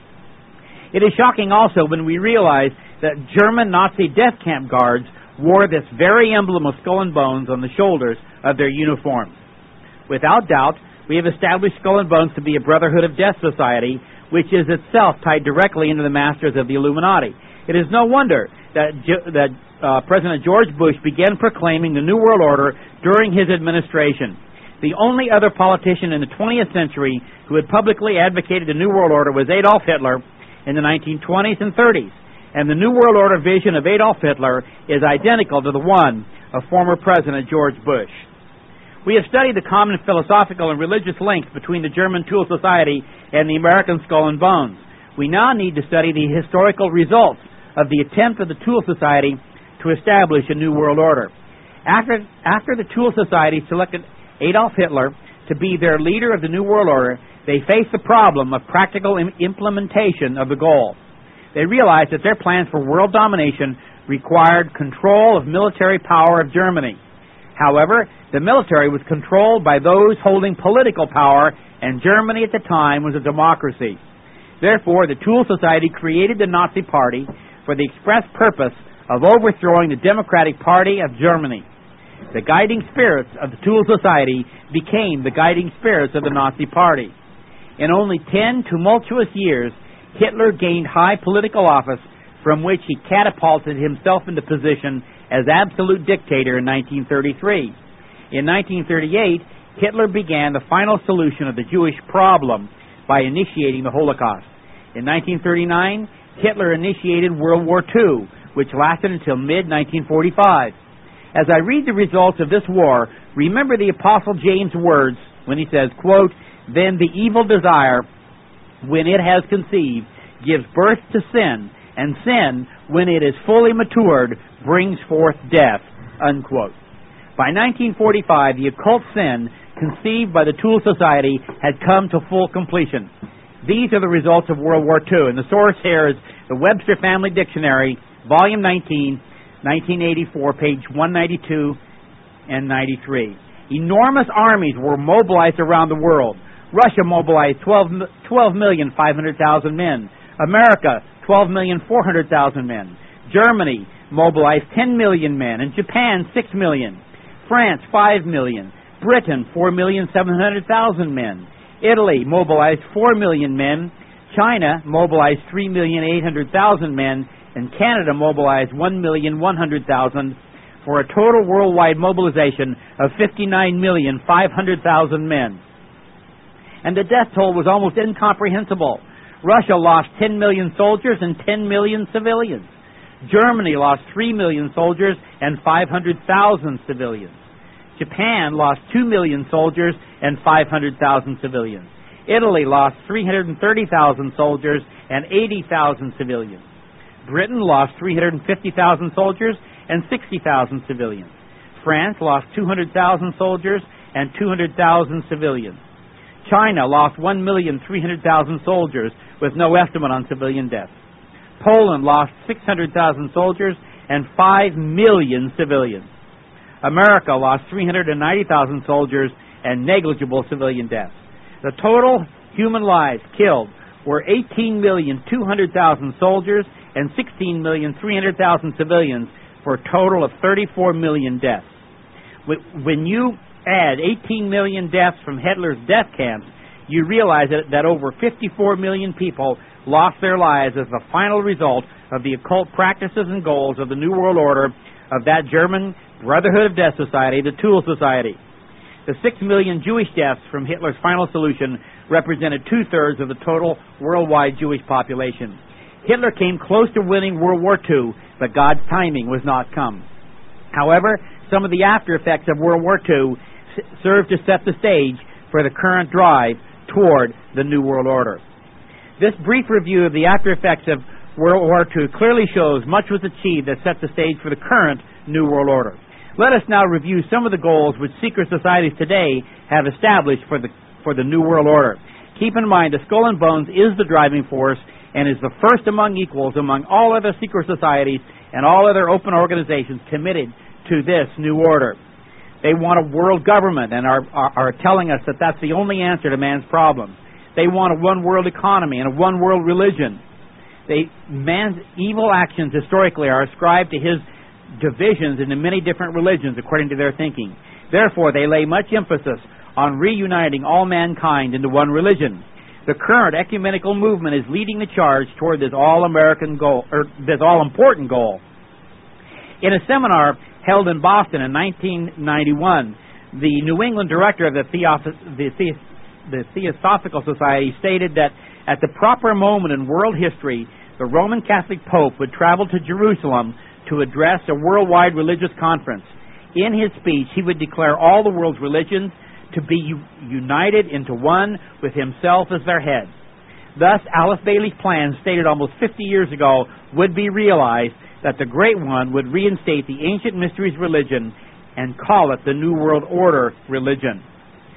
It is shocking also when we realize that German Nazi death camp guards wore this very emblem of skull and bones on the shoulders of their uniforms. Without doubt, we have established Skull and Bones to be a Brotherhood of Death Society, which is itself tied directly into the masters of the Illuminati. It is no wonder that President George Bush began proclaiming the New World Order during his administration. The only other politician in the 20th century who had publicly advocated the New World Order was Adolf Hitler in the 1920s and 30s, and the New World Order vision of Adolf Hitler is identical to the one of former President George Bush. We have studied the common philosophical and religious links between the German Tool Society and the American Skull and Bones. We now need to study the historical results of the attempt of the Tool Society to establish a New World Order. After the Tool Society selected Adolf Hitler to be their leader of the New World Order, they faced the problem of practical implementation of the goal. They realized that their plans for world domination required control of military power of Germany. However, the military was controlled by those holding political power, and Germany at the time was a democracy. Therefore, the Tool Society created the Nazi Party for the express purpose of overthrowing the Democratic Party of Germany. The guiding spirits of the Tool Society became the guiding spirits of the Nazi Party. In only 10 tumultuous years, Hitler gained high political office, from which he catapulted himself into position as absolute dictator in 1933. In 1938, Hitler began the final solution of the Jewish problem by initiating the Holocaust. In 1939, Hitler initiated World War II, which lasted until mid-1945. As I read the results of this war, remember the Apostle James' words when he says, quote, then the evil desire, when it has conceived, gives birth to sin, and sin, when it is fully matured, brings forth death, unquote. By 1945, the occult sin conceived by the Tool Society had come to full completion. These are the results of World War II, and the source here is the Webster Family Dictionary, Volume 19, 1984, page 192 and 93. Enormous armies were mobilized around the world. Russia mobilized 12,500,000 men. America, 12,400,000 men. Germany mobilized 10 million men, and Japan 6 million. France 5 million. Britain 4,700,000 men. Italy mobilized 4 million men. China mobilized 3,800,000 men, and Canada mobilized 1,100,000 for a total worldwide mobilization of 59,500,000 men. And the death toll was almost incomprehensible. Russia lost 10 million soldiers and 10 million civilians. Germany lost 3 million soldiers and 500,000 civilians. Japan lost 2 million soldiers and 500,000 civilians. Italy lost 330,000 soldiers and 80,000 civilians. Britain lost 350,000 soldiers and 60,000 civilians. France lost 200,000 soldiers and 200,000 civilians. China lost 1,300,000 soldiers with no estimate on civilian deaths. Poland lost 600,000 soldiers and 5 million civilians. America lost 390,000 soldiers and negligible civilian deaths. The total human lives killed were 18,200,000 soldiers and 16,300,000 civilians, for a total of 34 million deaths. When you add 18 million deaths from Hitler's death camps, you realize that over 54 million people lost their lives as the final result of the occult practices and goals of the New World Order of that German Brotherhood of Death Society, the Tool Society. The 6 million Jewish deaths from Hitler's final solution represented two-thirds of the total worldwide Jewish population. Hitler came close to winning World War II, but God's timing was not come. However, some of the after effects of World War II served to set the stage for the current drive toward the New World Order. This brief review of the after effects of World War II clearly shows much was achieved that set the stage for the current New World Order. Let us now review some of the goals which secret societies today have established for the New World Order. Keep in mind, the Skull and Bones is the driving force and is the first among equals among all other secret societies and all other open organizations committed to this new order. They want a world government and are telling us that that's the only answer to man's problems. They want a one-world economy and a one-world religion. Man's evil actions historically are ascribed to his divisions into many different religions according to their thinking. Therefore, they lay much emphasis on reuniting all mankind into one religion. The current ecumenical movement is leading the charge toward this all-American goal, or this all-important goal. In a seminar held in Boston in 1991, the New England director of the Theosophical Society stated that at the proper moment in world history, the Roman Catholic Pope would travel to Jerusalem to address a worldwide religious conference. In his speech, he would declare all the world's religions to be united into one with himself as their head. Thus, Alice Bailey's plan, stated almost 50 years ago, would be realized, that the Great One would reinstate the ancient mysteries religion and call it the New World Order religion.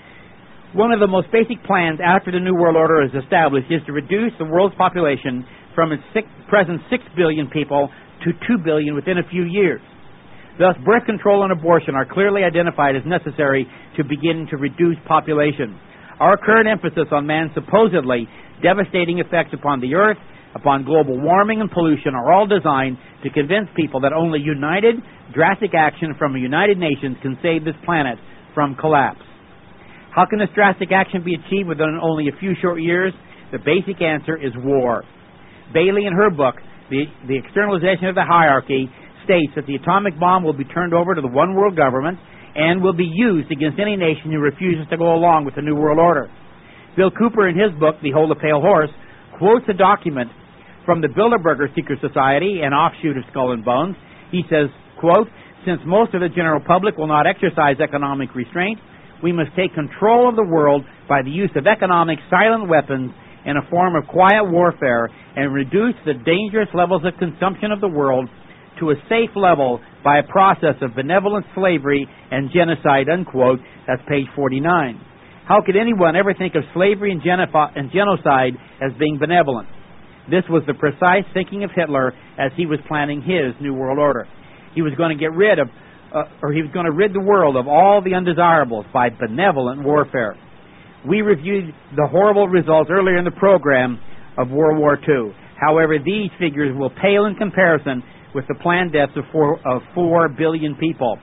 One of the most basic plans after the New World Order is established is to reduce the world's population from its present 6 billion people to 2 billion within a few years. Thus, birth control and abortion are clearly identified as necessary to begin to reduce population. Our current emphasis on man's supposedly devastating effects upon the earth, upon global warming and pollution, are all designed to convince people that only united, drastic action from a United Nations can save this planet from collapse. How can this drastic action be achieved within only a few short years? The basic answer is war. Bailey, in her book, The Externalization of the Hierarchy, states that the atomic bomb will be turned over to the one world government and will be used against any nation who refuses to go along with the New World Order. Bill Cooper, in his book, Behold a Pale Horse, quotes a document from the Bilderberger Secret Society, an offshoot of Skull and Bones. He says, quote, "Since most of the general public will not exercise economic restraint, we must take control of the world by the use of economic silent weapons in a form of quiet warfare and reduce the dangerous levels of consumption of the world to a safe level by a process of benevolent slavery and genocide," unquote. That's page 49. How could anyone ever think of slavery and genocide as being benevolent? This was the precise thinking of Hitler as he was planning his New World Order. He was going to get rid of, he was going to rid the world of all the undesirables by benevolent warfare. We reviewed the horrible results earlier in the program of World War II. However, these figures will pale in comparison with the planned deaths of 4 billion people.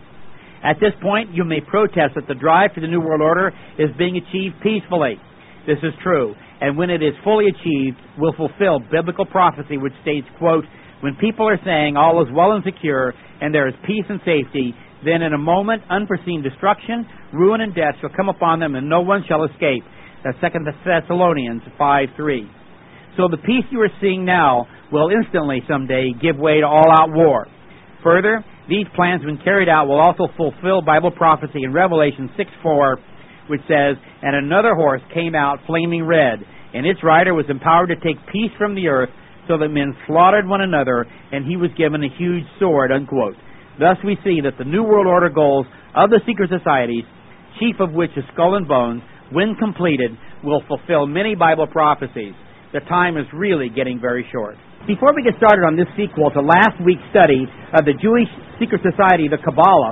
At this point, you may protest that the drive for the New World Order is being achieved peacefully. This is true, and when it is fully achieved, will fulfill biblical prophecy which states, quote, "When people are saying all is well and secure, and there is peace and safety, then in a moment unforeseen destruction, ruin, and death shall come upon them, and no one shall escape." That's 2 Thessalonians 5:3. So the peace you are seeing now will instantly someday give way to all-out war. Further, these plans, when carried out, will also fulfill Bible prophecy in Revelation 6:4, which says, "And another horse came out flaming red, and its rider was empowered to take peace from the earth, so that men slaughtered one another, and he was given a huge sword," unquote. Thus we see that the New World Order goals of the secret societies, chief of which is Skull and Bones, when completed, will fulfill many Bible prophecies. The time is really getting very short. Before we get started on this sequel to last week's study of the Jewish secret society, the Kabbalah,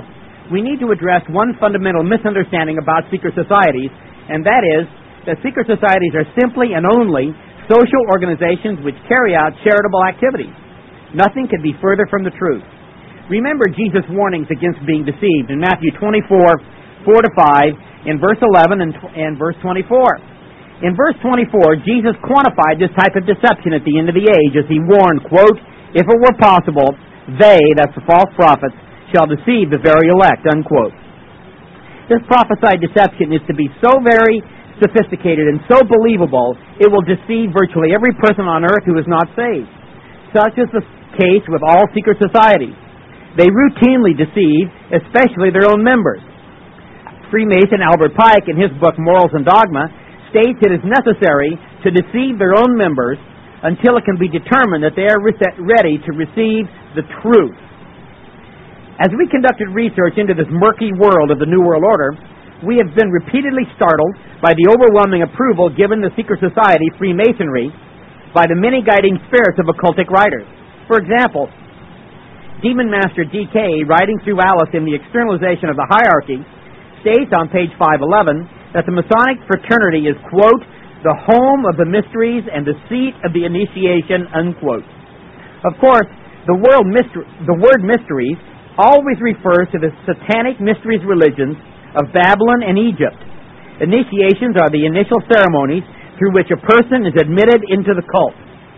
we need to address one fundamental misunderstanding about secret societies, and that is that secret societies are simply and only social organizations which carry out charitable activities. Nothing could be further from the truth. Remember Jesus' warnings against being deceived in Matthew 24:4-5, in verse 11 and verse 24. In verse 24, Jesus quantified this type of deception at the end of the age as he warned, quote, "If it were possible, they," that's the false prophets, "shall deceive the very elect," unquote. This prophesied deception is to be so very sophisticated and so believable, it will deceive virtually every person on earth who is not saved. Such is the case with all secret societies. They routinely deceive, especially their own members. Freemason Albert Pike, in his book Morals and Dogma, states it is necessary to deceive their own members until it can be determined that they are ready to receive the truth. As we conducted research into this murky world of the New World Order, we have been repeatedly startled by the overwhelming approval given the secret society Freemasonry by the many guiding spirits of occultic writers. For example, Demon Master D.K., writing through Alice in The Externalization of the Hierarchy, states on page 511 that the Masonic fraternity is, quote, "the home of the mysteries and the seat of the initiation," unquote. Of course, the word mysteries always refers to the satanic mysteries religions of Babylon and Egypt. Initiations are the initial ceremonies through which a person is admitted into the cult.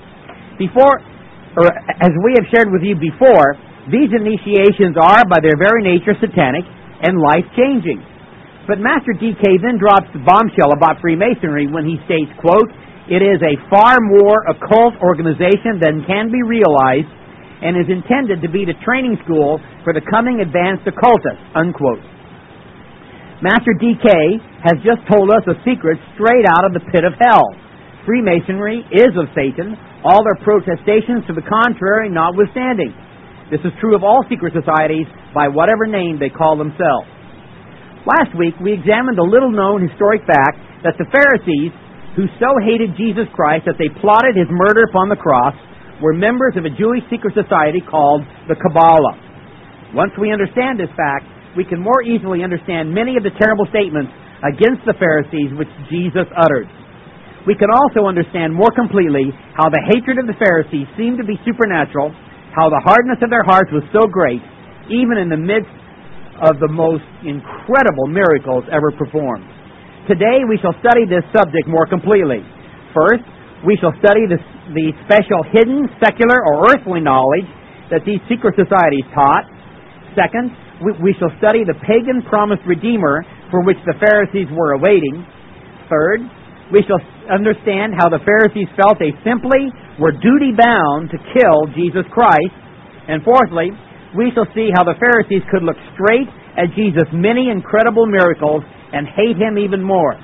As we have shared with you before, these initiations are by their very nature satanic and life-changing. But Master D.K. then drops the bombshell about Freemasonry when he states, quote, "It is a far more occult organization than can be realized and is intended to be the training school for the coming advanced occultists," unquote. Master D.K. has just told us a secret straight out of the pit of hell. Freemasonry is of Satan, all their protestations to the contrary notwithstanding. This is true of all secret societies by whatever name they call themselves. Last week, we examined the little-known historic fact that the Pharisees, who so hated Jesus Christ that they plotted his murder upon the cross, were members of a Jewish secret society called the Kabbalah. Once we understand this fact, we can more easily understand many of the terrible statements against the Pharisees which Jesus uttered. We can also understand more completely how the hatred of the Pharisees seemed to be supernatural, how the hardness of their hearts was so great, even in the midst of the most incredible miracles ever performed. Today we shall study this subject more completely. First, we shall study the special hidden, secular, or earthly knowledge that these secret societies taught. Second, we shall study the pagan promised Redeemer for which the Pharisees were awaiting. Third, we shall understand how the Pharisees felt they simply were duty-bound to kill Jesus Christ. And fourthly, we shall see how the Pharisees could look straight at Jesus' many incredible miracles and hate him even more.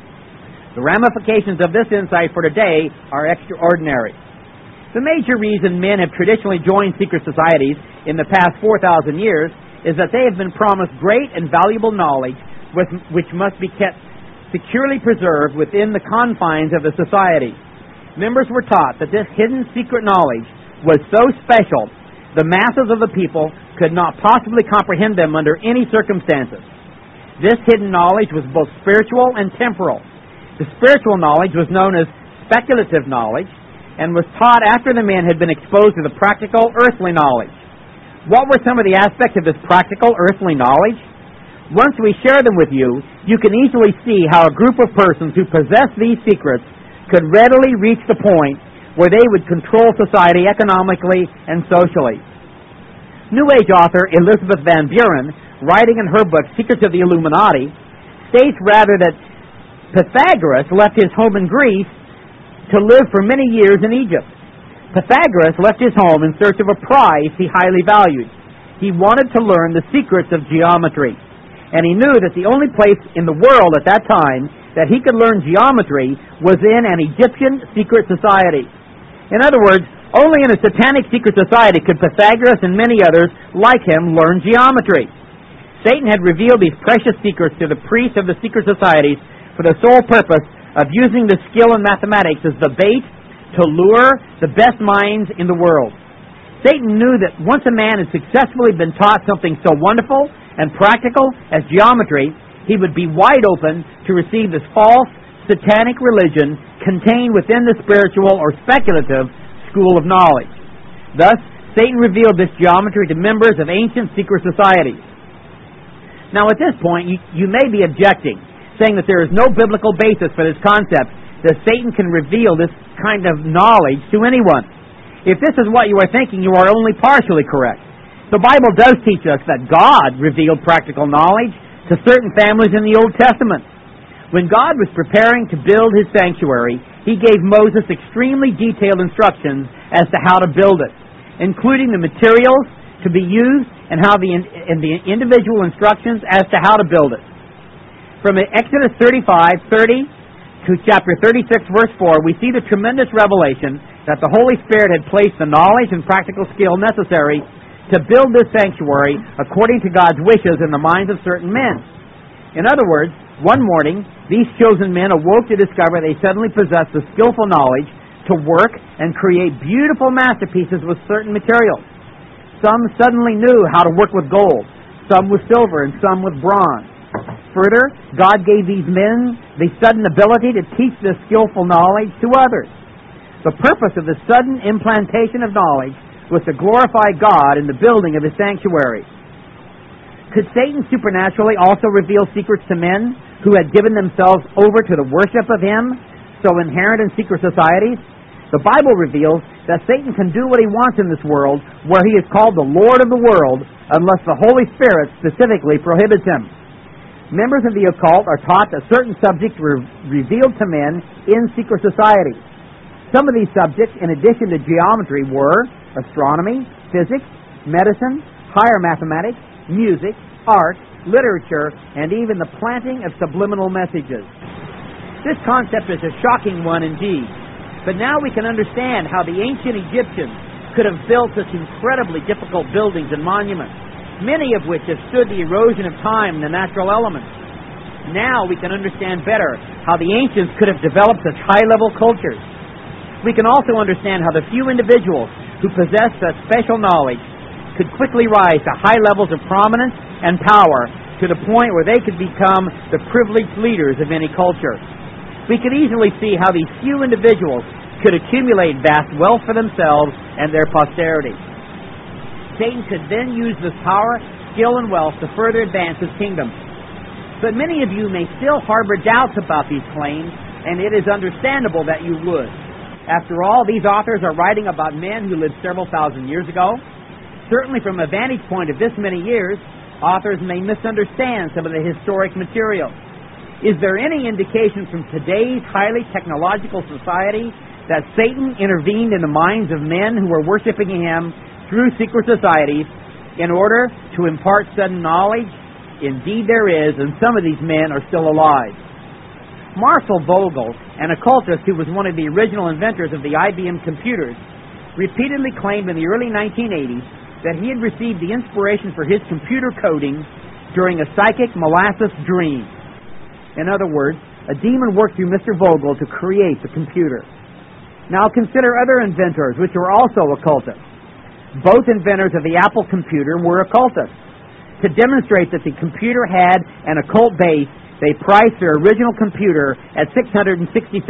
The ramifications of this insight for today are extraordinary. The major reason men have traditionally joined secret societies in the past 4,000 years is that they have been promised great and valuable knowledge which must be kept securely preserved within the confines of the society. Members were taught that this hidden secret knowledge was so special the masses of the people could not possibly comprehend them under any circumstances. This hidden knowledge was both spiritual and temporal. The spiritual knowledge was known as speculative knowledge and was taught after the men had been exposed to the practical earthly knowledge. What were some of the aspects of this practical earthly knowledge? Once we share them with you, you can easily see how a group of persons who possess these secrets could readily reach the point where they would control society economically and socially. New Age author Elizabeth Van Buren, writing in her book Secrets of the Illuminati, states rather that Pythagoras left his home in Greece to live for many years in Egypt. Pythagoras left his home in search of a prize he highly valued. He wanted to learn the secrets of geometry, and he knew that the only place in the world at that time that he could learn geometry was in an Egyptian secret society. In other words, only in a satanic secret society could Pythagoras and many others like him learn geometry. Satan had revealed these precious secrets to the priests of the secret societies for the sole purpose of using the skill in mathematics as the bait to lure the best minds in the world. Satan knew that once a man had successfully been taught something so wonderful and practical as geometry, he would be wide open to receive this false, satanic religion contained within the spiritual or speculative school of knowledge. Thus, Satan revealed this geometry to members of ancient secret societies. Now, at this point, you may be objecting, saying that there is no biblical basis for this concept that Satan can reveal this kind of knowledge to anyone. If this is what you are thinking, you are only partially correct. The Bible does teach us that God revealed practical knowledge to certain families in the Old Testament. When God was preparing to build His sanctuary, He gave Moses extremely detailed instructions as to how to build it, including the materials to be used and the individual instructions as to how to build it. From Exodus 35:30 to chapter 36, verse 4, we see the tremendous revelation that the Holy Spirit had placed the knowledge and practical skill necessary to build this sanctuary according to God's wishes in the minds of certain men. In other words, one morning, these chosen men awoke to discover they suddenly possessed the skillful knowledge to work and create beautiful masterpieces with certain materials. Some suddenly knew how to work with gold, some with silver, and some with bronze. Further, God gave these men the sudden ability to teach this skillful knowledge to others. The purpose of the sudden implantation of knowledge was to glorify God in the building of His sanctuary. Could Satan supernaturally also reveal secrets to men who had given themselves over to the worship of Him, so inherent in secret societies? The Bible reveals that Satan can do what he wants in this world, where he is called the Lord of the world, unless the Holy Spirit specifically prohibits him. Members of the occult are taught that certain subjects were revealed to men in secret societies. Some of these subjects, in addition to geometry, were astronomy, physics, medicine, higher mathematics, music, art, literature, and even the planting of subliminal messages. This concept is a shocking one indeed, but now we can understand how the ancient Egyptians could have built such incredibly difficult buildings and monuments, many of which have stood the erosion of time and the natural elements. Now we can understand better how the ancients could have developed such high-level cultures. We can also understand how the few individuals who possess such special knowledge could quickly rise to high levels of prominence and power to the point where they could become the privileged leaders of any culture. We could easily see how these few individuals could accumulate vast wealth for themselves and their posterity. Satan could then use this power, skill, and wealth to further advance his kingdom. But many of you may still harbor doubts about these claims, and it is understandable that you would. After all, these authors are writing about men who lived several thousand years ago. Certainly from a vantage point of this many years, authors may misunderstand some of the historic material. Is there any indication from today's highly technological society that Satan intervened in the minds of men who were worshiping him through secret societies in order to impart sudden knowledge? Indeed there is, and some of these men are still alive. Marshall Vogel, an occultist who was one of the original inventors of the IBM computers, repeatedly claimed in the early 1980s that he had received the inspiration for his computer coding during a psychic molasses dream. In other words, a demon worked through Mr. Vogel to create the computer. Now consider other inventors which were also occultists. Both inventors of the Apple computer were occultists. To demonstrate that the computer had an occult base, they priced their original computer at $666.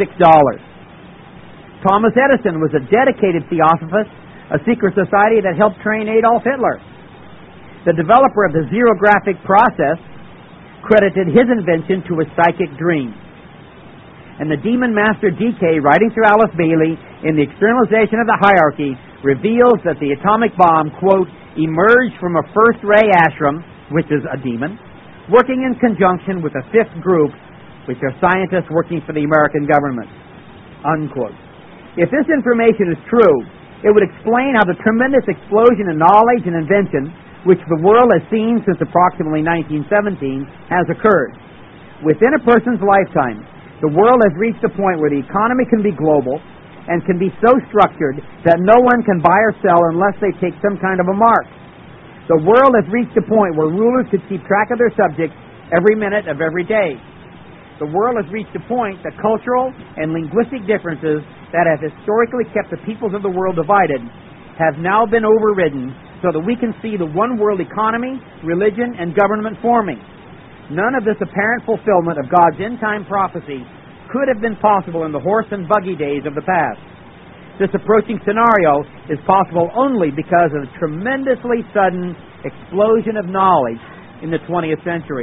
Thomas Edison was a dedicated theosophist, a secret society that helped train Adolf Hitler. The developer of the xerographic process credited his invention to a psychic dream. And the demon master DK, writing through Alice Bailey in The Externalization of the Hierarchy, reveals that the atomic bomb, quote, emerged from a first-ray ashram, which is a demon, working in conjunction with a fifth group, which are scientists working for the American government, unquote. If this information is true, it would explain how the tremendous explosion in knowledge and invention, which the world has seen since approximately 1917, has occurred. Within a person's lifetime, the world has reached a point where the economy can be global and can be so structured that no one can buy or sell unless they take some kind of a mark. The world has reached a point where rulers could keep track of their subjects every minute of every day. The world has reached a point that cultural and linguistic differences that have historically kept the peoples of the world divided have now been overridden so that we can see the one-world economy, religion, and government forming. None of this apparent fulfillment of God's end-time prophecy could have been possible in the horse and buggy days of the past. This approaching scenario is possible only because of the tremendously sudden explosion of knowledge in the 20th century.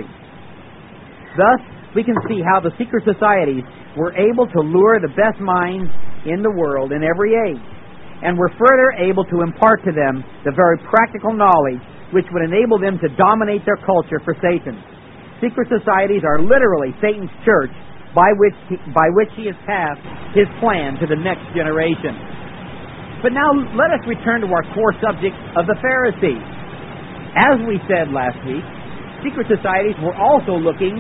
Thus, we can see how the secret societies were able to lure the best minds in the world in every age, and were further able to impart to them the very practical knowledge which would enable them to dominate their culture for Satan. Secret societies are literally Satan's church by which he has passed his plan to the next generation. But now let us return to our core subject of the Pharisees. As we said last week, secret societies were also looking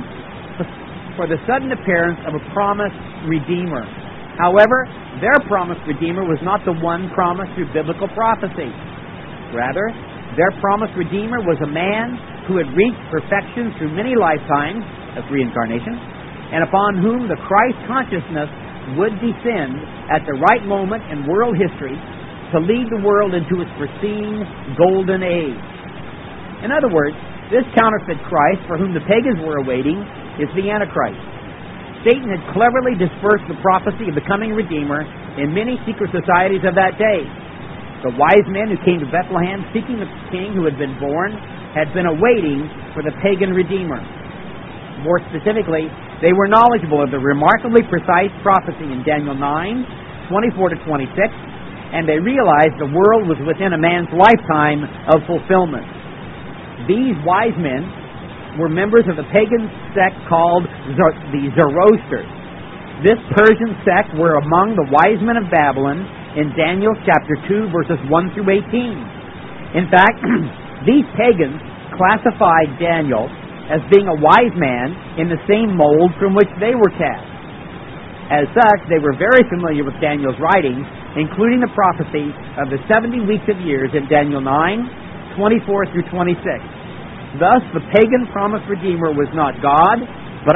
for the sudden appearance of a promised Redeemer. However, their promised Redeemer was not the one promised through biblical prophecy. Rather, their promised Redeemer was a man who had reached perfection through many lifetimes of reincarnation, and upon whom the Christ consciousness would descend at the right moment in world history to lead the world into its foreseen golden age. In other words, this counterfeit Christ for whom the pagans were awaiting is the Antichrist. Satan had cleverly dispersed the prophecy of the coming Redeemer in many secret societies of that day. The wise men who came to Bethlehem seeking the king who had been born had been awaiting for the pagan Redeemer. More specifically, they were knowledgeable of the remarkably precise prophecy in Daniel 9:24-26, and they realized the world was within a man's lifetime of fulfillment. These wise men were members of the pagan sect called the Zoroasters. This Persian sect were among the wise men of Babylon in Daniel chapter 2, verses 1-18. In fact, these pagans classified Daniel as being a wise man in the same mold from which they were cast. As such, they were very familiar with Daniel's writings, including the prophecy of the 70 weeks of years in Daniel 9:24-26. Thus, the pagan promised Redeemer was not God, but a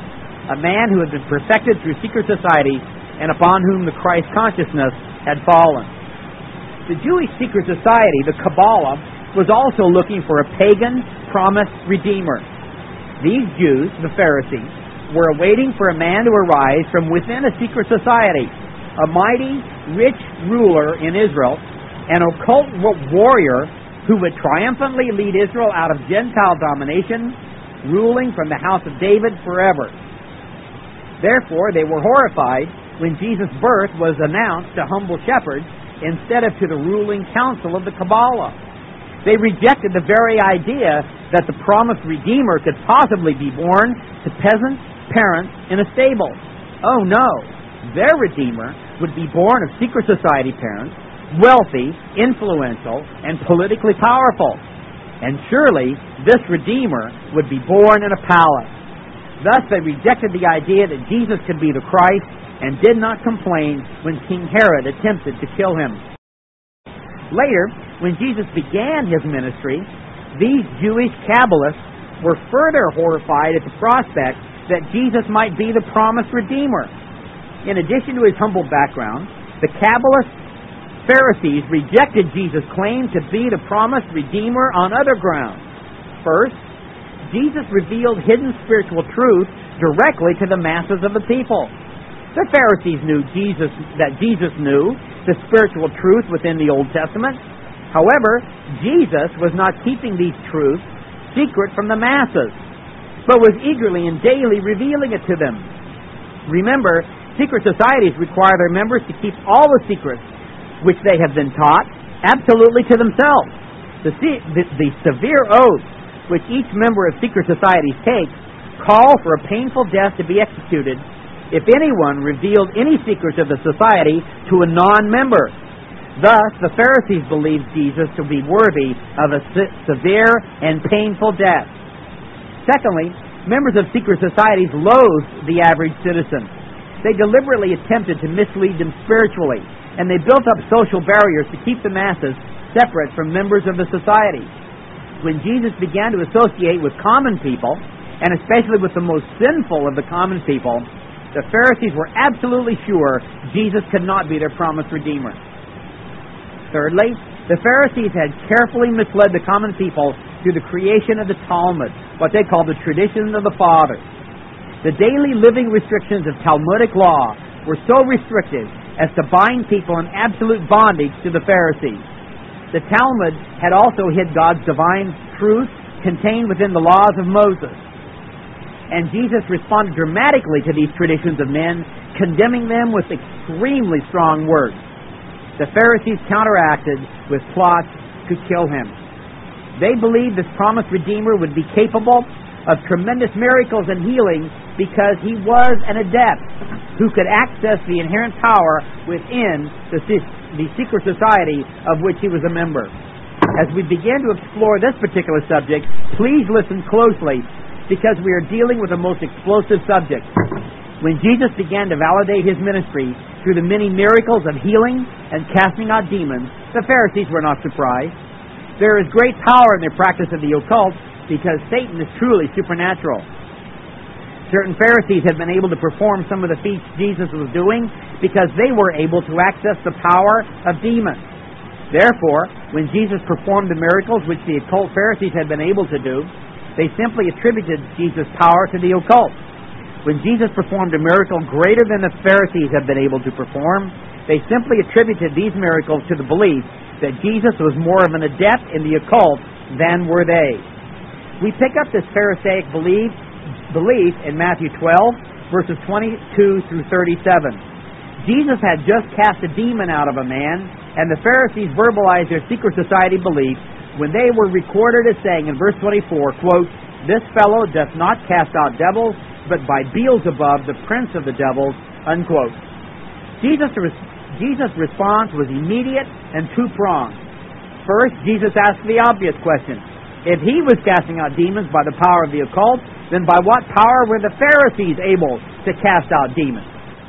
man who had been perfected through secret societies and upon whom the Christ consciousness had fallen. The Jewish secret society, the Kabbalah, was also looking for a pagan promised Redeemer. These Jews, the Pharisees, were waiting for a man to arise from within a secret society, a mighty, rich ruler in Israel, an occult warrior who would triumphantly lead Israel out of Gentile domination, ruling from the house of David forever. Therefore, they were horrified when Jesus' birth was announced to humble shepherds instead of to the ruling council of the Kabbalah. They rejected the very idea that the promised Redeemer could possibly be born to peasants' parents in a stable. Oh no! Their Redeemer would be born of secret society parents, wealthy, influential, and politically powerful. And surely this Redeemer would be born in a palace. Thus they rejected the idea that Jesus could be the Christ and did not complain when King Herod attempted to kill him. Later, when Jesus began his ministry, these Jewish Kabbalists were further horrified at the prospect that Jesus might be the promised Redeemer. In addition to his humble background, the Kabbalist Pharisees rejected Jesus' claim to be the promised Redeemer on other grounds. First, Jesus revealed hidden spiritual truth directly to the masses of the people. The Pharisees knew that Jesus knew the spiritual truth within the Old Testament. However, Jesus was not keeping these truths secret from the masses, but was eagerly and daily revealing it to them. Remember, secret societies require their members to keep all the secrets which they have been taught absolutely to themselves. The severe oaths which each member of secret societies takes call for a painful death to be executed if anyone revealed any secrets of the society to a non-member. Thus, the Pharisees believed Jesus to be worthy of a severe and painful death. Secondly, members of secret societies loathed the average citizen. They deliberately attempted to mislead them spiritually, and they built up social barriers to keep the masses separate from members of the society. When Jesus began to associate with common people, and especially with the most sinful of the common people, the Pharisees were absolutely sure Jesus could not be their promised Redeemer. Thirdly, The Pharisees had carefully misled the common people through the creation of the Talmud, what they called the traditions of the fathers. The daily living restrictions of Talmudic law were so restrictive as to bind people in absolute bondage to the Pharisees. The Talmud had also hid God's divine truth contained within the laws of Moses. And Jesus responded dramatically to these traditions of men, condemning them with extremely strong words. The Pharisees counteracted with plots to kill him. They believed this promised Redeemer would be capable of tremendous miracles and healing because he was an adept who could access the inherent power within the secret society of which he was a member. As we begin to explore this particular subject, please listen closely because we are dealing with a most explosive subject. When Jesus began to validate his ministry through the many miracles of healing and casting out demons, the Pharisees were not surprised. There is great power in their practice of the occult because Satan is truly supernatural. Certain Pharisees had been able to perform some of the feats Jesus was doing because they were able to access the power of demons. Therefore, when Jesus performed the miracles which the occult Pharisees had been able to do, they simply attributed Jesus' power to the occult. When Jesus performed a miracle greater than the Pharisees had been able to perform, they simply attributed these miracles to the belief that Jesus was more of an adept in the occult than were they. We pick up this Pharisaic belief in Matthew 12, verses 22 through 37. Jesus had just cast a demon out of a man, and the Pharisees verbalized their secret society belief when they were recorded as saying in verse 24, quote, "This fellow doth not cast out devils, but by Beelzebub, the prince of the devils," unquote. Jesus' response was immediate and two-pronged. First, Jesus asked the obvious question. If he was casting out demons by the power of the occult, then by what power were the Pharisees able to cast out demons?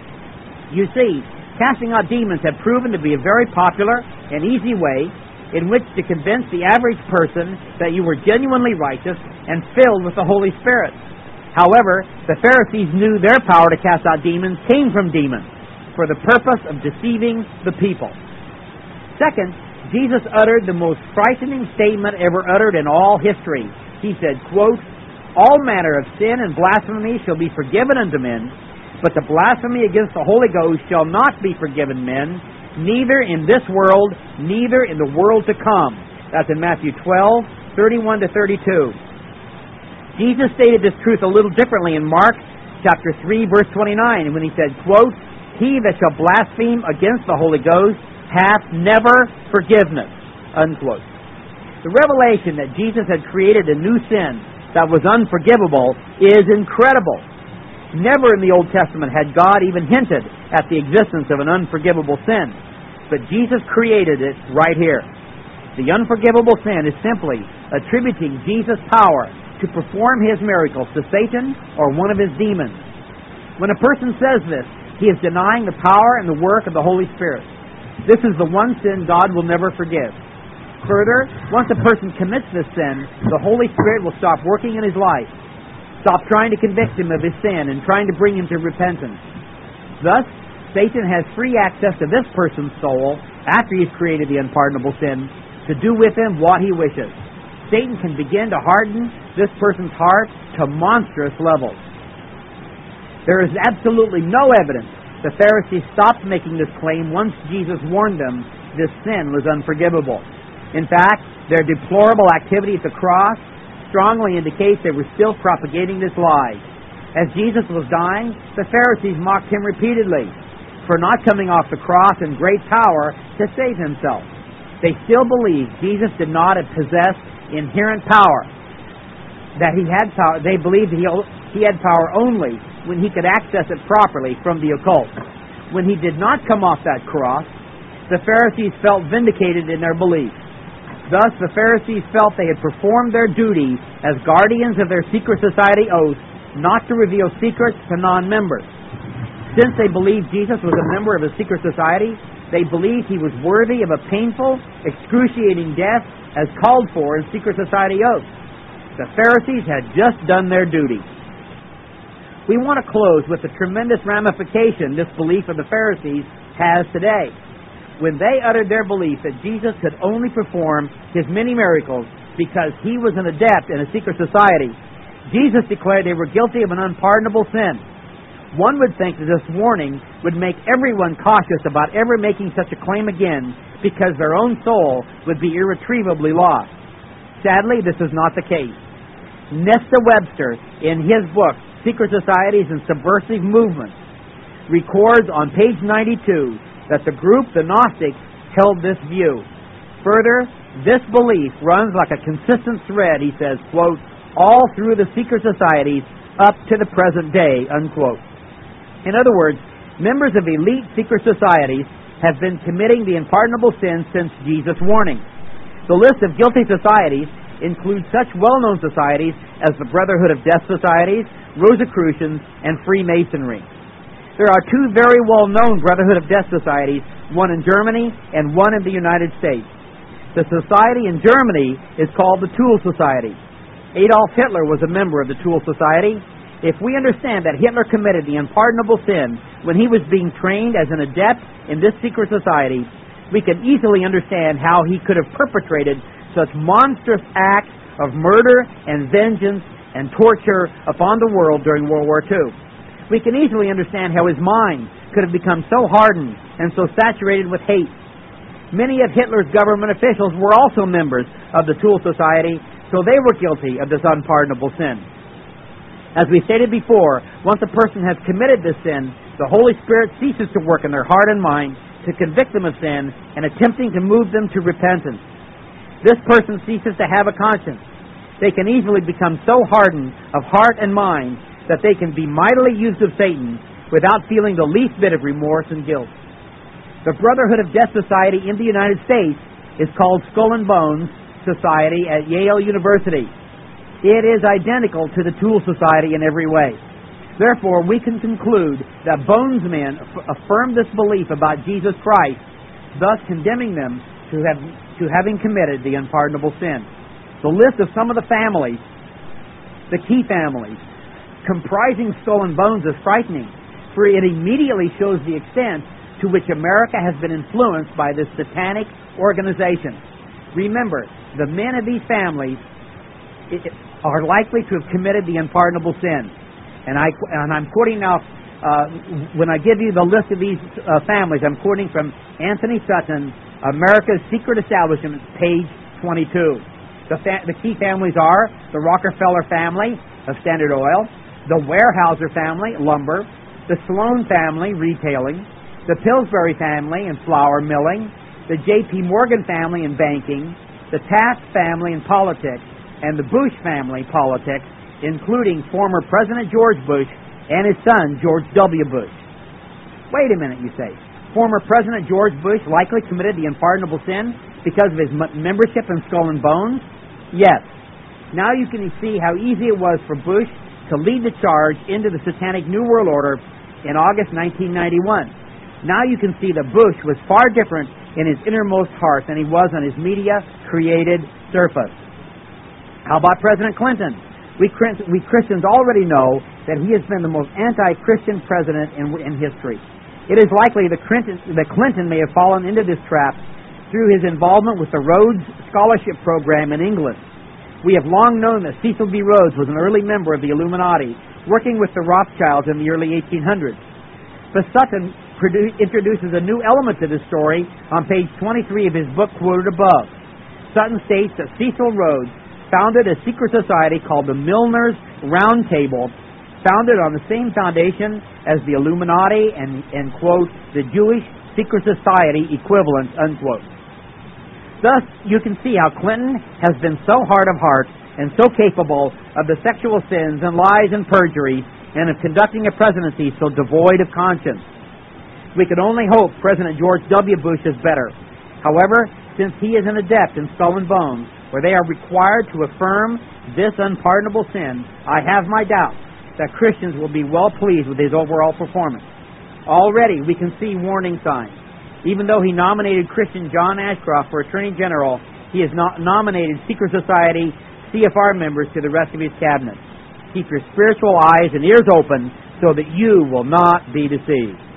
You see, casting out demons had proven to be a very popular and easy way in which to convince the average person that you were genuinely righteous and filled with the Holy Spirit. However, the Pharisees knew their power to cast out demons came from demons for the purpose of deceiving the people. Second, Jesus uttered the most frightening statement ever uttered in all history. He said, quote, "All manner of sin and blasphemy shall be forgiven unto men, but the blasphemy against the Holy Ghost shall not be forgiven men, neither in this world, neither in the world to come." That's in Matthew 12, 31 to 32. Jesus stated this truth a little differently in Mark chapter 3, verse 29, when he said, quote, "He that shall blaspheme against the Holy Ghost hath never forgiveness," unquote. The revelation that Jesus had created a new sin that was unforgivable is incredible. Never in the Old Testament had God even hinted at the existence of an unforgivable sin, but Jesus created it right here. The unforgivable sin is simply attributing Jesus' power to perform his miracles to Satan or one of his demons. When a person says this, he is denying the power and the work of the Holy Spirit. This is the one sin God will never forgive. Further, once a person commits this sin, the Holy Spirit will stop working in his life, stop trying to convict him of his sin and trying to bring him to repentance. Thus, Satan has free access to this person's soul after he's created the unpardonable sin to do with him what he wishes. Satan can begin to harden this person's heart to monstrous levels. There is absolutely no evidence the Pharisees stopped making this claim once Jesus warned them this sin was unforgivable. In fact, their deplorable activity at the cross strongly indicates they were still propagating this lie. As Jesus was dying, the Pharisees mocked him repeatedly for not coming off the cross in great power to save himself. They still believed Jesus did not possess inherent power, that he had power. They believed he had power only when he could access it properly from the occult. When he did not come off that cross, the Pharisees felt vindicated in their belief. Thus, the Pharisees felt they had performed their duty as guardians of their secret society oath not to reveal secrets to non-members. Since they believed Jesus was a member of a secret society, they believed he was worthy of a painful, excruciating death as called for in secret society oaths. The Pharisees had just done their duty. We want to close with the tremendous ramification this belief of the Pharisees has today. when they uttered their belief that Jesus could only perform his many miracles because he was an adept in a secret society, Jesus declared they were guilty of an unpardonable sin. One would think that this warning would make everyone cautious about ever making such a claim again because their own soul would be irretrievably lost. Sadly, this is not the case. Nesta Webster, in his book, Secret Societies and Subversive Movements, records on page 92 that the group, the Gnostics, held this view. Further, this belief runs like a consistent thread, he says, quote, all through the secret societies up to the present day, unquote. In other words, members of elite secret societies have been committing the unpardonable sin since Jesus' warning. The list of guilty societies includes such well-known societies as the Brotherhood of Death Societies, Rosicrucians, and Freemasonry. There are two very well-known Brotherhood of Death Societies, one in Germany and one in the United States. The society in Germany is called the Tool Society. Adolf Hitler was a member of the Tool Society. If we understand that Hitler committed the unpardonable sin when he was being trained as an adept in this secret society, we can easily understand how he could have perpetrated such monstrous acts of murder and vengeance and torture upon the world during World War II. We can easily understand how his mind could have become so hardened and so saturated with hate. Many of Hitler's government officials were also members of the Tool Society, so they were guilty of this unpardonable sin. As we stated before, once a person has committed this sin, the Holy Spirit ceases to work in their heart and mind to convict them of sin and attempting to move them to repentance. This person ceases to have a conscience. They can easily become so hardened of heart and mind that they can be mightily used of Satan without feeling the least bit of remorse and guilt. The Brotherhood of Death Society in the United States is called Skull and Bones Society at Yale University. It is identical to the Tool Society in every way. Therefore, we can conclude that Bones men affirm this belief about Jesus Christ, thus condemning them to having committed the unpardonable sin. The list of some of the families, the key families, comprising Skull and Bones is frightening, for it immediately shows the extent to which America has been influenced by this satanic organization. Remember, the men of these families are likely to have committed the unpardonable sin. And I'm quoting now, when I give you the list of these families, I'm quoting from Anthony Sutton, America's Secret Establishment, page 22. The key families are the Rockefeller family of Standard Oil, the Weyerhaeuser family, lumber, the Sloan family, retailing, the Pillsbury family in flour milling, the J.P. Morgan family in banking, the Taft family in politics, and the Bush family politics, including former President George Bush and his son, George W. Bush. Wait a minute, you say. Former President George Bush likely committed the unpardonable sin because of his membership in Skull and Bones? Yes. Now you can see how easy it was for Bush to lead the charge into the satanic New World Order in August 1991. Now you can see that Bush was far different in his innermost heart than he was on his media-created surface. How about President Clinton? We Christians already know that he has been the most anti-Christian president in history. It is likely that Clinton may have fallen into this trap through his involvement with the Rhodes Scholarship Program in England. We have long known that Cecil B. Rhodes was an early member of the Illuminati, working with the Rothschilds in the early 1800s. But Sutton introduces a new element to this story on page 23 of his book quoted above. Sutton states that Cecil Rhodes founded a secret society called the Milner's Round Table, founded on the same foundation as the Illuminati and quote, the Jewish secret society equivalent, unquote. Thus, you can see how Clinton has been so hard of heart and so capable of the sexual sins and lies and perjury and of conducting a presidency so devoid of conscience. We can only hope President George W. Bush is better. However, since he is an adept in Skull and Bones, where they are required to affirm this unpardonable sin, I have my doubts that Christians will be well pleased with his overall performance. Already, we can see warning signs. Even though he nominated Christian John Ashcroft for Attorney General, he has not nominated Secret Society CFR members to the rest of his cabinet. Keep your spiritual eyes and ears open so that you will not be deceived.